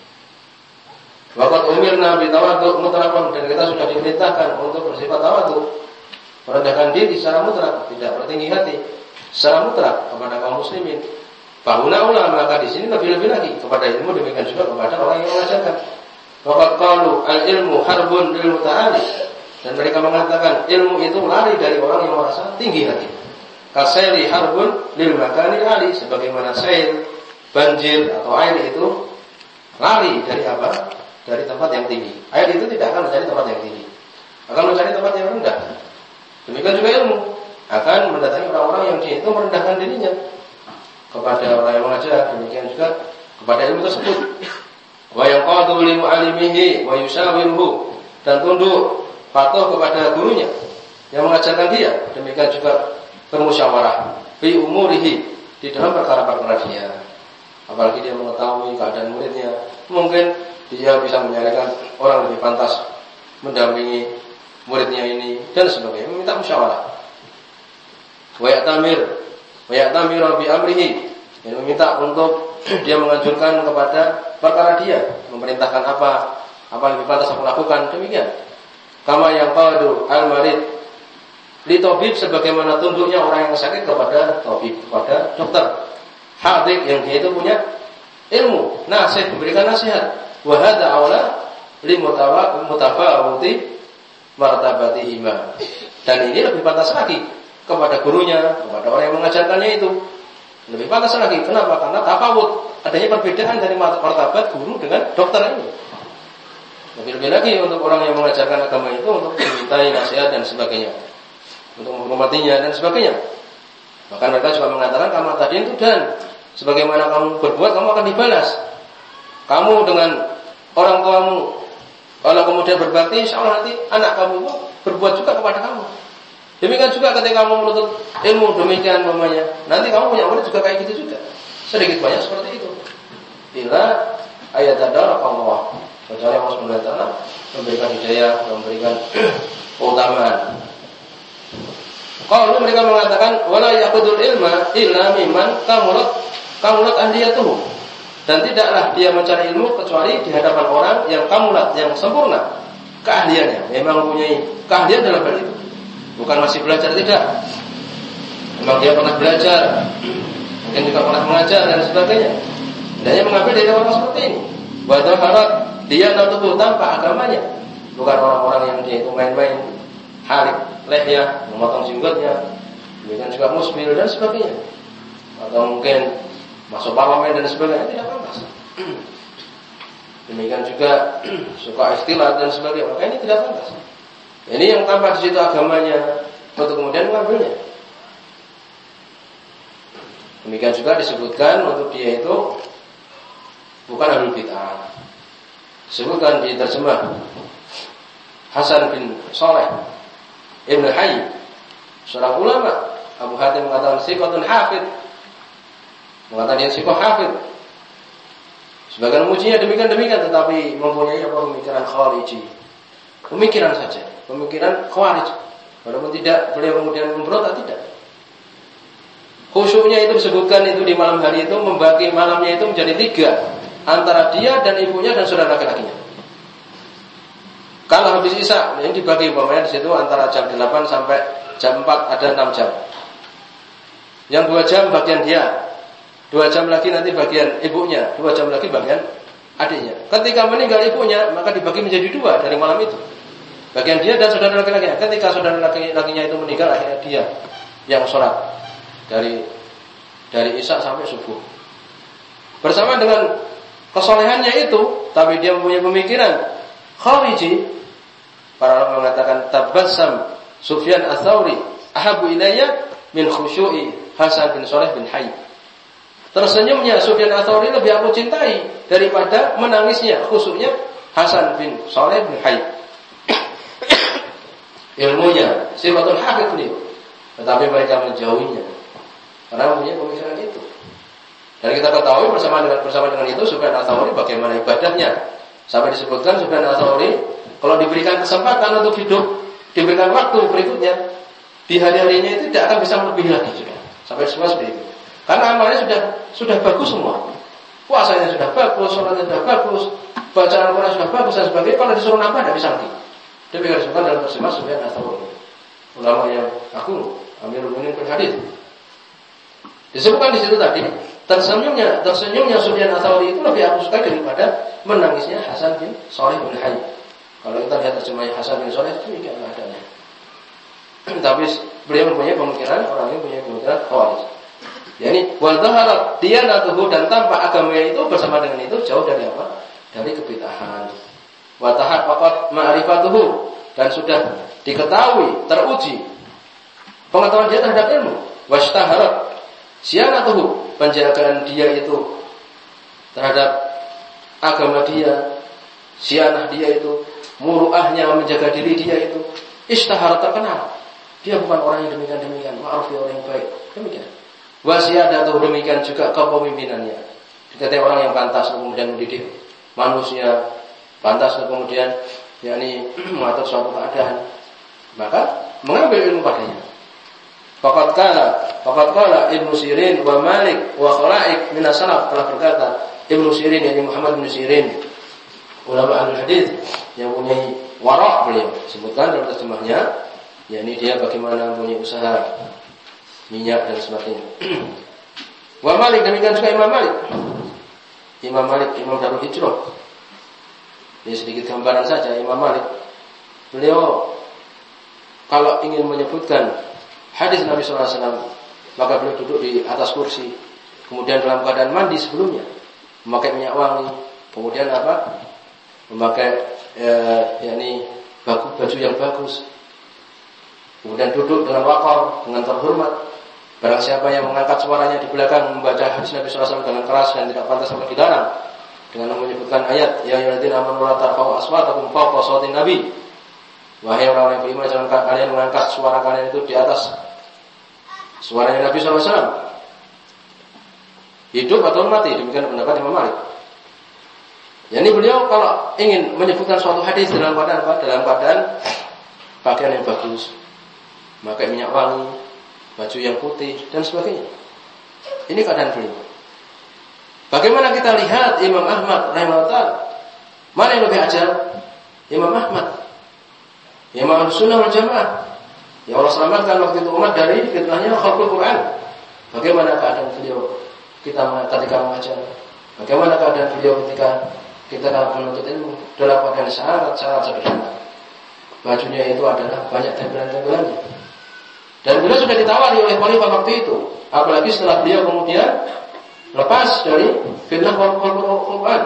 [SPEAKER 2] Waqad umirna bi tawaddu mutlaqan, dan kita sudah diperintahkan untuk bersifat tawadhu, merendahkan diri secara mutlak, tidak bertinggi hati secara mutlak kepada kaum muslimin. Bahuna ulama, maka di sini lebih-lebih lagi kepada ilmu, demikian juga kepada orang yang mengajarkan. Waqad qalu al ilmu harbun lil muta'ali, dan mereka mengatakan ilmu itu lari dari orang yang merasa tinggi hati. Kasairi harbun lil makani ali, sebagaimana sail, banjir atau air itu lari dari apa? Dari tempat yang tinggi. Air itu tidak akan mencari tempat yang tinggi, akan mencari tempat yang rendah. Demikian juga ilmu akan mendatangi orang-orang yang dia itu merendahkan dirinya kepada orang yang mengajar, demikian juga kepada ilmu tersebut. Wa yanqadu li mu'allimihi wa yusawiruhu, dan tunduk patuh kepada gurunya yang mengajarkan dia, demikian juga bermusyawarah fi umurihi, di dalam perkara-perkara dia. Apalagi dia mengetahui keadaan muridnya, mungkin dia bisa menyarikan orang lebih pantas mendampingi muridnya ini dan sebagainya, meminta musyawarah. Wa ya'tamir wa ya'tamir bi amrihi, yang meminta untuk dia menganjurkan kepada perkara dia, memerintahkan apa apa yang lebih pantas aku lakukan, demikian. Kama yang qadu al-marid li tabib, sebagaimana tunduknya orang yang sakit kepada tabib, kepada dokter. Hadik, yang dia itu punya ilmu, nasihat, memberikan nasihat. Wa hadza aula li mutafawuti martabatihima, dan ini lebih pantas lagi kepada gurunya, kepada orang yang mengajarkannya itu lebih pantas lagi. Kenapa? Karena tafawut, adanya perbedaan dari martabat guru dengan dokter ini. Lebih-lebih lagi untuk orang yang mengajarkan agama itu untuk dimintai nasihat dan sebagainya, untuk menghormatinya dan sebagainya. Bahkan mereka juga mengatakan kamu tadi itu, dan sebagaimana kamu berbuat kamu akan dibalas. Kamu dengan orang tuamu kalau kemudian berbakti, insya Allah nanti anak kamu berbuat juga kepada kamu. Demikian juga ketika kamu menuntut ilmu, demikian namanya. Nanti kamu punya murid juga kayak gitu juga, sedikit banyak seperti itu. Bila ayat adalah Allah, kecuali Allah subhanahu wa taala memberikan hidayah, memberikan keutamaan. Kalau mereka mengatakan wala yaqudul ilma illa mimman kamulat kamulat andiyatuhu, Dan tidaklah dia mencari ilmu kecuali di hadapan orang yang kamulat, yang sempurna keahliannya. Memang mempunyai keahlian dalam hal itu. Bukan masih belajar, tidak. Memang dia pernah belajar, mungkin juga pernah mengajar dan sebagainya. Hendaknya mengambil dari orang seperti ini. Wadah harap dia natubu tanpa agamanya. Bukan orang-orang yang dia itu main-main, halik, lehya, memotong jenggotnya, demikian juga musbil dan sebagainya. Atau mungkin masuk parlemen dan sebagainya, tidak pantas. Demikian juga suka istilah dan sebagainya, maka ini tidak pantas. Ini yang tampak di situ agamanya, untuk kemudian mengambilnya. Demikian juga disebutkan untuk dia itu bukan ahlul bid'ah. Disebutkan di terjemah Hasan bin Saleh Ibn Hayy, seorang ulama. Abu Hatim mengatakan siqatun hafid, mengatakan dia siqah hafid. Sebagian mujinya demikian-demikian, tetapi mempunyai apa, pemikiran khariji, pemikiran saja, pemikiran khawarij. Walaupun tidak beliau kemudian memberontak, tidak. Khusyuknya itu disebutkan itu di malam hari itu membagi malamnya itu menjadi tiga, antara dia dan ibunya dan saudara laki-lakinya. Kalau habis isya ini dibagi umpamanya di situ antara jam delapan sampai jam empat ada enam jam. Yang dua jam bagian dia, dua jam lagi nanti bagian ibunya, dua jam lagi bagian adiknya. Ketika meninggal ibunya, maka dibagi menjadi dua dari malam itu. Bagian dia dan saudara laki-lakinya. Ketika saudara laki-lakinya itu meninggal, akhirnya dia yang sholat dari dari isya sampai subuh. Bersama dengan kesolehannya itu, tapi dia mempunyai pemikiran khariji. Para ulama mengatakan tabassam Sufyan ats-Tsauri ahabu ilayya min khusyu'i Hasan bin Saleh bin Hayy. Tersenyumnya Sufyan ats-Tsauri lebih aku cintai daripada menangisnya khusyuknya Hasan bin Saleh bin Hayy. Ilmunya sifatun hafid beliau, tetapi mereka menjauhinya karena punya pemikiran itu. Dan kita ketahui bersama dengan bersama dengan itu Sufyan ats-Tsauri bagaimana ibadahnya. Sampai disebutkan Sufyan ats-Tsauri kalau diberikan kesempatan untuk hidup, diberikan waktu berikutnya, di hari-harinya itu tidak akan bisa melebihi lagi sudah. Sampai semua seperti itu. Karena amalnya sudah sudah bagus semua. Puasanya sudah bagus, sholatnya sudah bagus, bacaan Al-Quran sudah bagus dan sebagainya. Kalau disuruh nambah tidak bisa lagi. Demikian disebutkan dalam terjemah Sufyan ats-Tsauri, ulama yang agung, Amirul Mukminin fil hadits. Disebutkan di situ tadi, tersenyumnya, tersenyumnya Sufyan ats-Tsauri itu lebih aku suka daripada menangisnya Hasan bin Saleh bin Hayy. Kalau kita lihat terjemahnya Hasan bin Saleh itu demikian adanya. Tapi beliau mempunyai pemikiran, orang yang punya pemikiran khawarij. Yani wal dhaharat diyanatuhu, dan tanpa agamanya itu bersama dengan itu jauh dari apa? Dari kebid'ahan. Wa tahaqqaqat ma'rifatuhu, dan sudah diketahui, teruji pengetahuan dia terhadap ilmu. Wastaharat siyanatuhu, penjagaan dia itu terhadap agama dia, sianah dia itu, muruahnya menjaga diri dia itu ishtahar, terkenal. Dia bukan orang yang demikian-demikian, ma'ruf, dia orang yang baik. Demikian. Wasiyadatuh, demikian juga kepemimpinannya. Kita orang yang pantas kemudian mendidik manusia, pantas kemudian yakni mengatur suatu keadaan, maka mengambil ilmu padanya. Faqad qala faqad qala Ibnu Sirin wa Malik wa Khalaik min as-salaf, telah berkata Ibnu Sirin, yakni Muhammad bin Sirin, ulama al-hadis yang punya wara' beliau sebutkan dalam terjemahnya, yakni dia bagaimana punya usaha minyak dan sebagainya. Wa Malik, demikian juga Imam Malik. Imam Malik, Imam Darul Hijrah. Ini sedikit gambaran saja Imam Malik. Beliau kalau ingin menyebutkan hadis Nabi sallallahu alaihi wasallam, maka beliau duduk di atas kursi, kemudian dalam keadaan mandi sebelumnya, memakai minyak wangi, kemudian apa? Memakai eh, yakni baju baju yang bagus. Kemudian duduk dengan waqar, dengan terhormat. Barang siapa yang mengangkat suaranya di belakang membaca hadis Nabi sallallahu alaihi wasallam dengan keras dan tidak pantas, maka dilarang, dengan menyebutkan ayat ya ayyuhalladzina amanu la tarfa'u aswatakum fawqa sawtin nabi. Wahai orang yang beriman, jangan kalian mengangkat suara kalian itu di atas suaranya Nabi sallallahu alaihi wasallam. Hidup atau mati, demikian pendapat Imam Malik. Yani beliau kalau ingin menyebutkan suatu hadis dalam keadaan apa? Dalam keadaan pakaian yang bagus, memakai minyak wangi, baju yang putih dan sebagainya. Ini keadaan beliau. Bagaimana kita lihat Imam Ahmad rahimahullah? Mana yang lebih ajar? Imam Ahmad. Imam Sunnah wal Jamaah. Ya Allah selamatkan waktu itu umat dari fitnahnya khalqul Quran. Bagaimana keadaan beliau kita ketika mengajar? Bagaimana keadaan beliau ketika kita menuntut ilmu? Dalam keadaan sangat-sangat sederhana. Bajunya itu adalah banyak tempelan-tempelannya. Dan beliau sudah ditawari oleh khalifah waktu itu. Apalagi setelah beliau kemudian lepas dari fitnah khalqul Quran.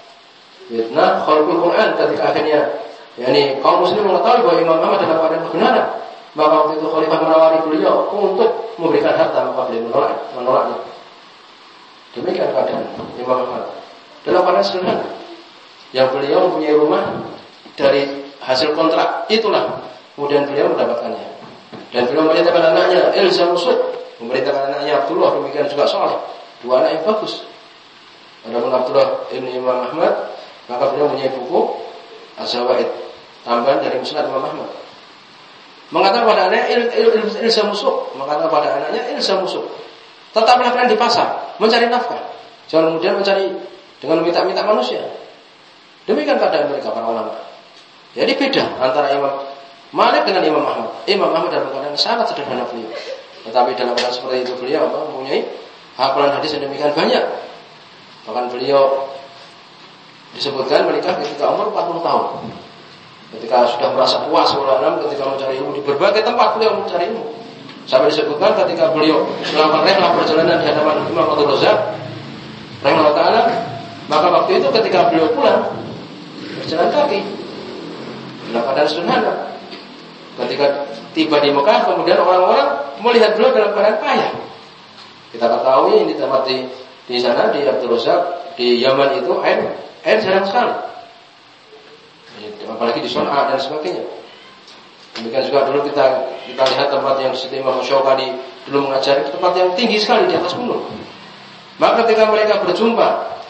[SPEAKER 2] Fitnah khalqul Quran ketika akhirnya yakni kaum muslim mengetahui bahwa Imam Ahmad dalam keadaan kebenaran, maka waktu itu khalifah menawari beliau untuk memberikan harta, maka beliau menolak, menolaknya. Demikian keadaan Imam Ahmad dalam keadaan sederhana. Yang beliau mempunyai rumah dari hasil kontrak itulah kemudian beliau mendapatkannya. Dan beliau memerintahkan anaknya Ilza Musud, memerintahkan anaknya Abdullah, demikian juga Saleh, dua anak yang bagus. Adapun Abdullah ibn Imam Ahmad, maka beliau mempunyai buku Az-Zawaid, tambahan dari Musnad Imam Ahmad. Mengatakan pada anaknya Ilza Musud, mengatakan pada anaknya Ilza Musud, tetaplah kalian di pasar mencari nafkah, jangan kemudian mencari dengan minta-minta manusia. Demikian keadaan mereka para ulama. Jadi beda antara Imam Malik dengan Imam Ahmad. Imam Ahmad dalam keadaan sangat sederhana beliau, tetapi dalam keadaan seperti itu beliau mempunyai hafalan hadis yang demikian banyak. Bahkan beliau disebutkan menikah ketika umur empat puluh tahun. Ketika sudah merasa puas ulama, ketika mencari ilmu di berbagai tempat beliau mencari ilmu. Sampai disebutkan ketika beliau melakukan rehlah perjalanan di hadapan Imam Abdul Razak rahimahullah taala, maka waktu itu ketika beliau pulang berjalan kaki dalam keadaan sederhana. Ketika tiba di Mekah, kemudian orang-orang melihat beliau dalam keadaan payah. Kita ketahui di tempat di di sana di Abdul Razak di Yaman itu air air jarang sekali. Apalagi di Son'a dan sebagainya. Demikian juga dulu kita kita lihat tempat yang Siti Imam Syauqani dulu mengajar, tempat yang tinggi sekali di atas gunung. Maka ketika mereka berjumpa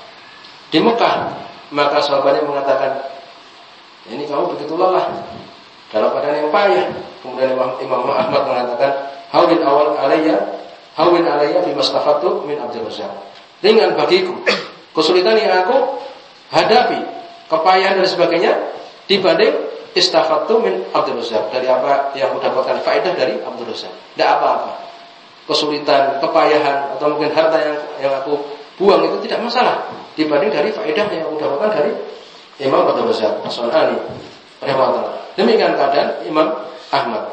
[SPEAKER 2] di Mekah, maka sahabatnya mengatakan, ini kamu begitu lelah dalam keadaan yang payah. Kemudian Imam, Imam Ahmad mengatakan, hawin awal alayya, hawin alayya bimastafatu min Abdul Razak. Ringan bagiku kesulitan yang aku hadapi, kepayahan dan sebagainya, dibanding istafatu min Abdul Razak, dari apa yang aku dapatkan faedah dari Abdul Razak. Tidak apa-apa. Kesulitan, kepayahan atau mungkin harta yang yang aku buang itu tidak masalah dibanding dari faedah yang aku dapatkan dari Imam Abdul Razak As-San'ani rahimahullah. Demikian keadaan Imam Ahmad.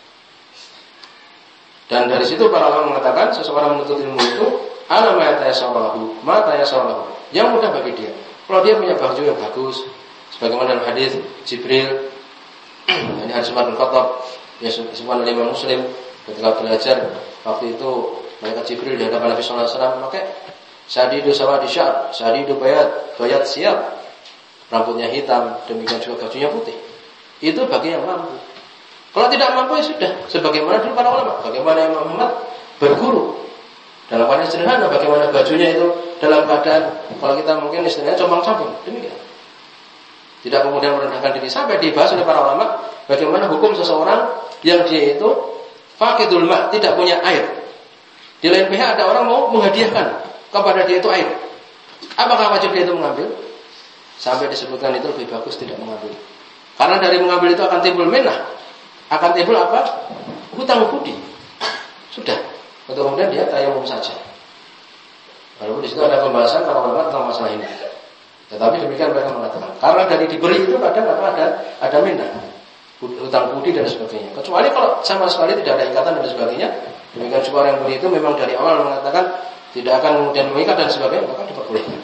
[SPEAKER 2] Dan dari situ para ulama mengatakan seseorang menuntut ilmu itu ala ma yatayasawalahu, ma tayasawalahu, yang mudah bagi dia. Kalau dia punya baju yang bagus, sebagaimana dalam hadis Jibril, ini hadis Umar bin Khattab yang disebutkan oleh Imam Muslim, ketika belajar waktu itu malaikat Jibril di hadapan Nabi sallallahu alaihi wasallam memakai sadidu sawadi syar, sadidu bayat, bayat siap, rambutnya hitam, demikian juga bajunya putih. Itu bagi yang mampu. Kalau tidak mampu ya sudah, sebagaimana dulu para ulama, bagaimana Imam Muhammad berguru dalam keadaan sederhana, bagaimana bajunya itu dalam keadaan kalau kita mungkin istilahnya compang-camping, demikian. Tidak kemudian merendahkan diri, sampai dibahas oleh para ulama bagaimana hukum seseorang yang dia itu faqidul ma', tidak punya air. Di lain pihak ada orang mau menghadiahkan kepada dia itu air. Apakah wajib dia itu mengambil? Sampai disebutkan itu lebih bagus tidak mengambil. Karena dari mengambil itu akan timbul minah, akan timbul apa? Hutang budi. Sudah. Untuk kemudian dia tayamum saja. Walaupun di situ ada pembahasan para ulama tentang masalah ini. Tetapi demikian mereka mengatakan, karena dari diberi itu kadang apa ada ada minah, hutang budi dan sebagainya. Kecuali kalau sama sekali tidak ada ikatan dan sebagainya. Demikian juga orang yang beri itu memang dari awal mengatakan tidak akan kemudian mengikat dan sebagainya, maka diperbolehkan.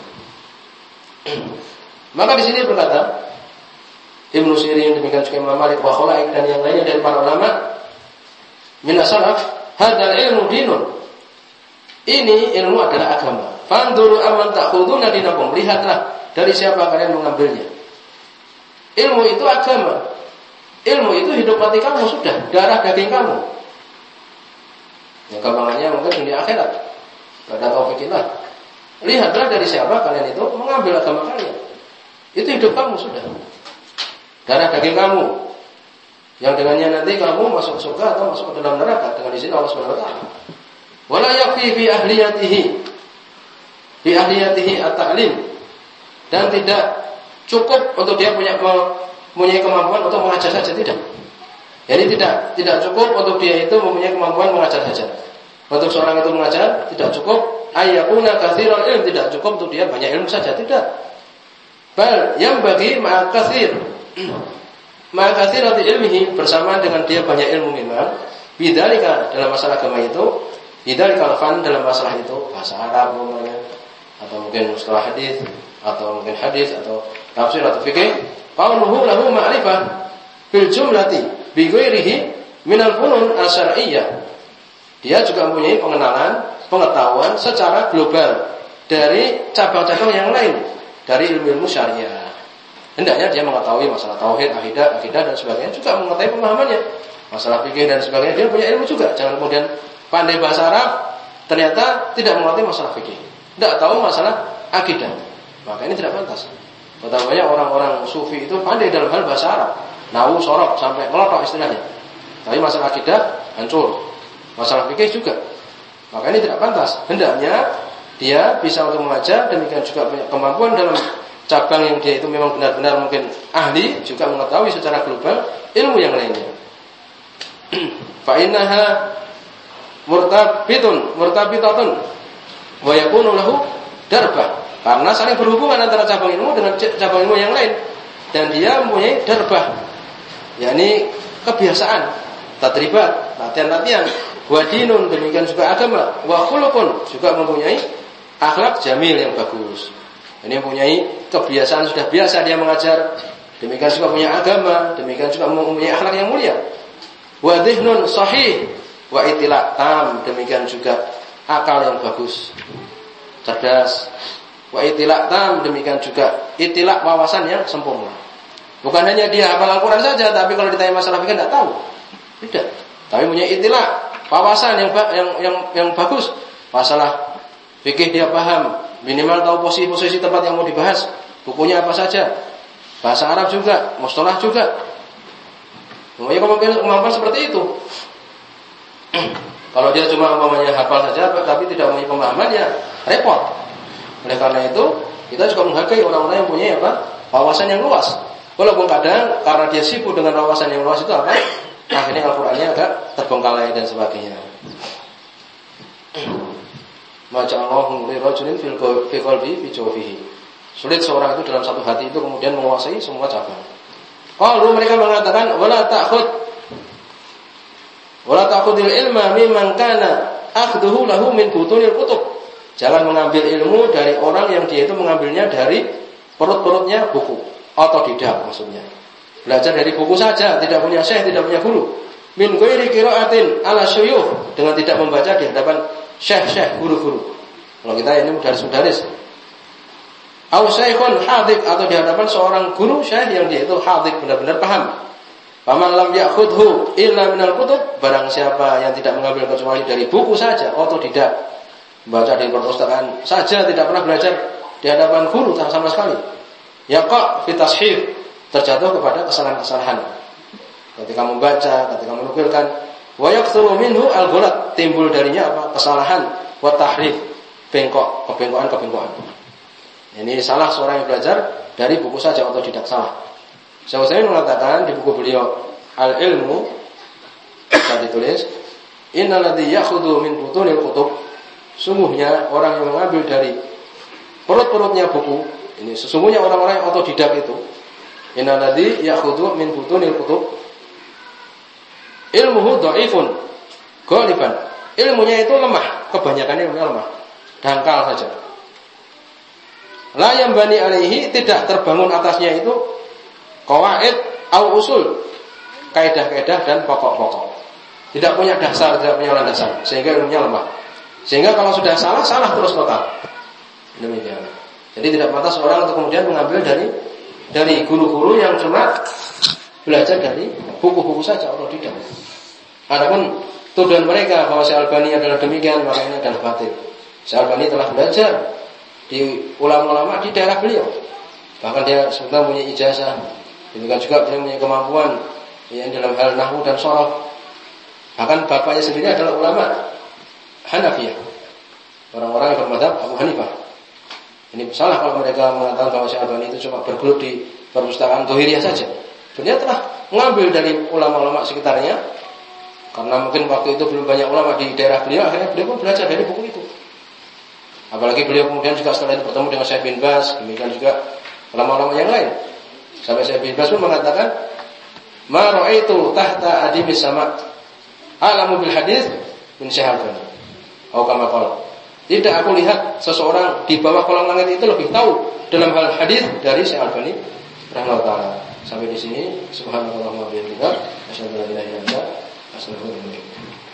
[SPEAKER 2] Maka di sini berkata Ibnu Sirin, demikian juga Imam Malik wa Khulaik dan yang lainnya dari para ulama min as-salaf, hadzal ilmu dinun. Ini ilmu adalah agama. Fanduru amman ta'khuduna dinakum, lihatlah dari siapa kalian mengambilnya. Ilmu itu agama. Ilmu itu hidup mati kamu, sudah darah daging kamu. Yang gampangannya mungkin di akhirat. Pada taufiqillah. Lihatlah dari siapa kalian itu mengambil agama kalian. Itu hidup kamu sudah. Darah daging kamu. Yang dengannya nanti kamu masuk surga atau masuk ke dalam neraka dengan izin Allah Subhanahu wa taala. Wala yakfi fi ahliyatihi bi ahliyatihi at-ta'lim, dan tidak cukup untuk dia punya mempunyai kemampuan untuk mengajar saja, tidak. Jadi tidak tidak cukup untuk dia itu mempunyai kemampuan mengajar saja. Untuk seorang itu mengajar tidak cukup ayyakuna katsiral ilm, tidak cukup untuk dia banyak ilmu saja, tidak. Bal yang bagi ma'a katsir ma'a katsirati ilmihi, bersamaan dengan dia banyak ilmu memang, bidzalika dalam masalah agama itu, bidzalika fan dalam masalah itu bahasa Arab umumnya, atau mungkin mustalah hadis, atau mungkin hadis, atau tafsir atau fikih, qauluhu lahu ma'rifah bil jumlati bi ghairihi minal funun asy-syar'iyyah. Dia juga mempunyai pengenalan, pengetahuan secara global dari cabang-cabang yang lain dari ilmu-ilmu syariah. Hendaknya dia mengetahui masalah tauhid, akidah, akidah dan sebagainya, juga mengetahui pemahamannya. Masalah fikih dan sebagainya dia punya ilmu juga. Jangan kemudian pandai bahasa Arab ternyata tidak mengerti masalah fikih, tidak tahu masalah akidah. Maka ini tidak pantas. Betapa banyak orang-orang sufi itu pandai dalam hal bahasa Arab, nahu, sorok, sampai melotok istilahnya, tapi masalah akidah hancur, masalah fikih juga. Maka ini tidak pantas. Hendaknya dia bisa untuk mengajar, demikian juga punya kemampuan dalam cabang yang dia itu memang benar-benar mungkin ahli, juga mengetahui secara global ilmu yang lainnya. Fa innaha murtabitun murtabitatun wa yakunu lahu darbah, karena saling berhubungan antara cabang ilmu dengan cabang ilmu yang lain, dan dia mempunyai darbah, yakni kebiasaan, tadribat, latihan-latihan, wa dinun, demikian juga agama, wa khuluqun, juga mempunyai akhlak jamil yang bagus. Ini mempunyai kebiasaan, sudah biasa dia mengajar, demikian juga punya agama, demikian juga mempunyai akhlak yang mulia. Wa dhihnun sahih wa itila' tam, demikian juga akal yang bagus, cerdas. Wa itila' tam, demikian juga itila' wawasan yang sempurna. Bukan hanya dia hafal Al-Quran saja, tapi kalau ditanya masalah fikih tidak tahu. Tidak. Tapi punya itila', wawasan yang yang yang yang bagus. Masalah fikih dia paham, minimal tahu posisi-posisi tempat yang mau dibahas, bukunya apa saja. Bahasa Arab juga, mustalah juga. Mempunyai kemampuan, kemampuan seperti itu. Kalau dia cuma umpamanya hafal saja tapi tidak mempunyai pemahaman, ya repot. Oleh karena itu, kita juga menghargai orang-orang yang punya apa? Wawasan yang luas. Walaupun kadang karena dia sibuk dengan wawasan yang luas itu apa? Akhirnya Al-Qur'annya agak terbengkalai dan sebagainya. Maja'allahu li rajulin fil qalbi fi jawfihi. Sulit seorang itu dalam satu hati itu kemudian menguasai semua cabang. Kalau mereka mengatakan wala ta'khud wala ta'khudil ilma mimman kana akhdhuhu lahu min butunil kutub. Jangan mengambil ilmu dari orang yang dia itu mengambilnya dari perut-perutnya buku, otodidak maksudnya. Belajar dari buku saja, tidak punya syekh, tidak punya guru. Min ghairi qira'atin ala syuyukh, dengan tidak membaca di hadapan syekh-syekh, guru-guru. Kalau kita ini mudaris-mudaris. Aw syekhun hadid, atau di hadapan seorang guru syekh yang dia itu hadid, benar-benar paham. Faman lam ya'khudhu illa minal kutub, barang siapa yang tidak mengambil kecuali dari buku saja, otodidak, baca di perpustakaan saja, tidak pernah belajar di hadapan guru sama sekali, yaqa fi tashif, terjatuh kepada kesalahan-kesalahan ketika membaca, ketika menukilkan. Wa yaktsuru minhu al-ghalat, timbul darinya apa? Kesalahan, wa tahrif, bengkok, kebengkokan-kebengkokan. Ini salah seorang yang belajar dari buku saja atau tidak salah. Saya mengatakan di buku beliau Al-Ilmu, saya ditulis, innal ladzi ya'khudhu min butunil kutub, sungguhnya orang yang mengambil dari perut-perutnya buku, ini sesungguhnya orang-orang yang otodidak itu, innal ladzi ya'khudhu min butunil kutub ilmuhu dha'ifun ghaliban, ilmunya itu lemah, kebanyakan ilmunya lemah, dangkal saja. La yambani alaihi, tidak terbangun atasnya itu qawaid au usul, kaidah-kaidah dan pokok-pokok. Tidak punya dasar, tidak punya landasan, sehingga ilmunya lemah. Sehingga kalau sudah salah, salah terus total. Demikian. Jadi tidak pantas orang untuk kemudian mengambil dari dari guru-guru yang cuma belajar dari buku-buku saja atau tidak. Adapun tuduhan mereka bahwa Syekh Albani adalah demikian, maka ini adalah batil. Syekh Albani telah belajar di ulama-ulama di daerah beliau, bahkan dia sudah punya ijazah, demikian juga beliau punya kemampuan yang dalam hal nahwu dan shoroh. Bahkan bapaknya sendiri adalah ulama Hanafiyah, orang-orang yang bermadzhab Abu Hanifah. Ini salah kalau mereka mengatakan bahwa Syekh Albani itu cuma bergelut di perpustakaan Dhahiriyah saja. Beliau telah mengambil dari ulama-ulama sekitarnya, karena mungkin waktu itu belum banyak ulama di daerah beliau, akhirnya beliau pun belajar dari buku itu. Apalagi beliau kemudian juga setelah itu bertemu dengan Syekh bin Baz, demikian juga ulama-ulama yang lain. Sampai Syekh bin Baz pun mengatakan, "Ma ra'aitu tahta adimis sama alamu bil hadis min Syekh Albani." Atau kama qala. Tidak aku lihat seseorang di bawah kolong langit itu lebih tahu dalam hal hadis dari Syekh Albani rahimahullah taala. Sampai di sini subhanallah wa bihamdihi asyhadu an la ilaha illa anta astaghfiruka wa atubu ilaik.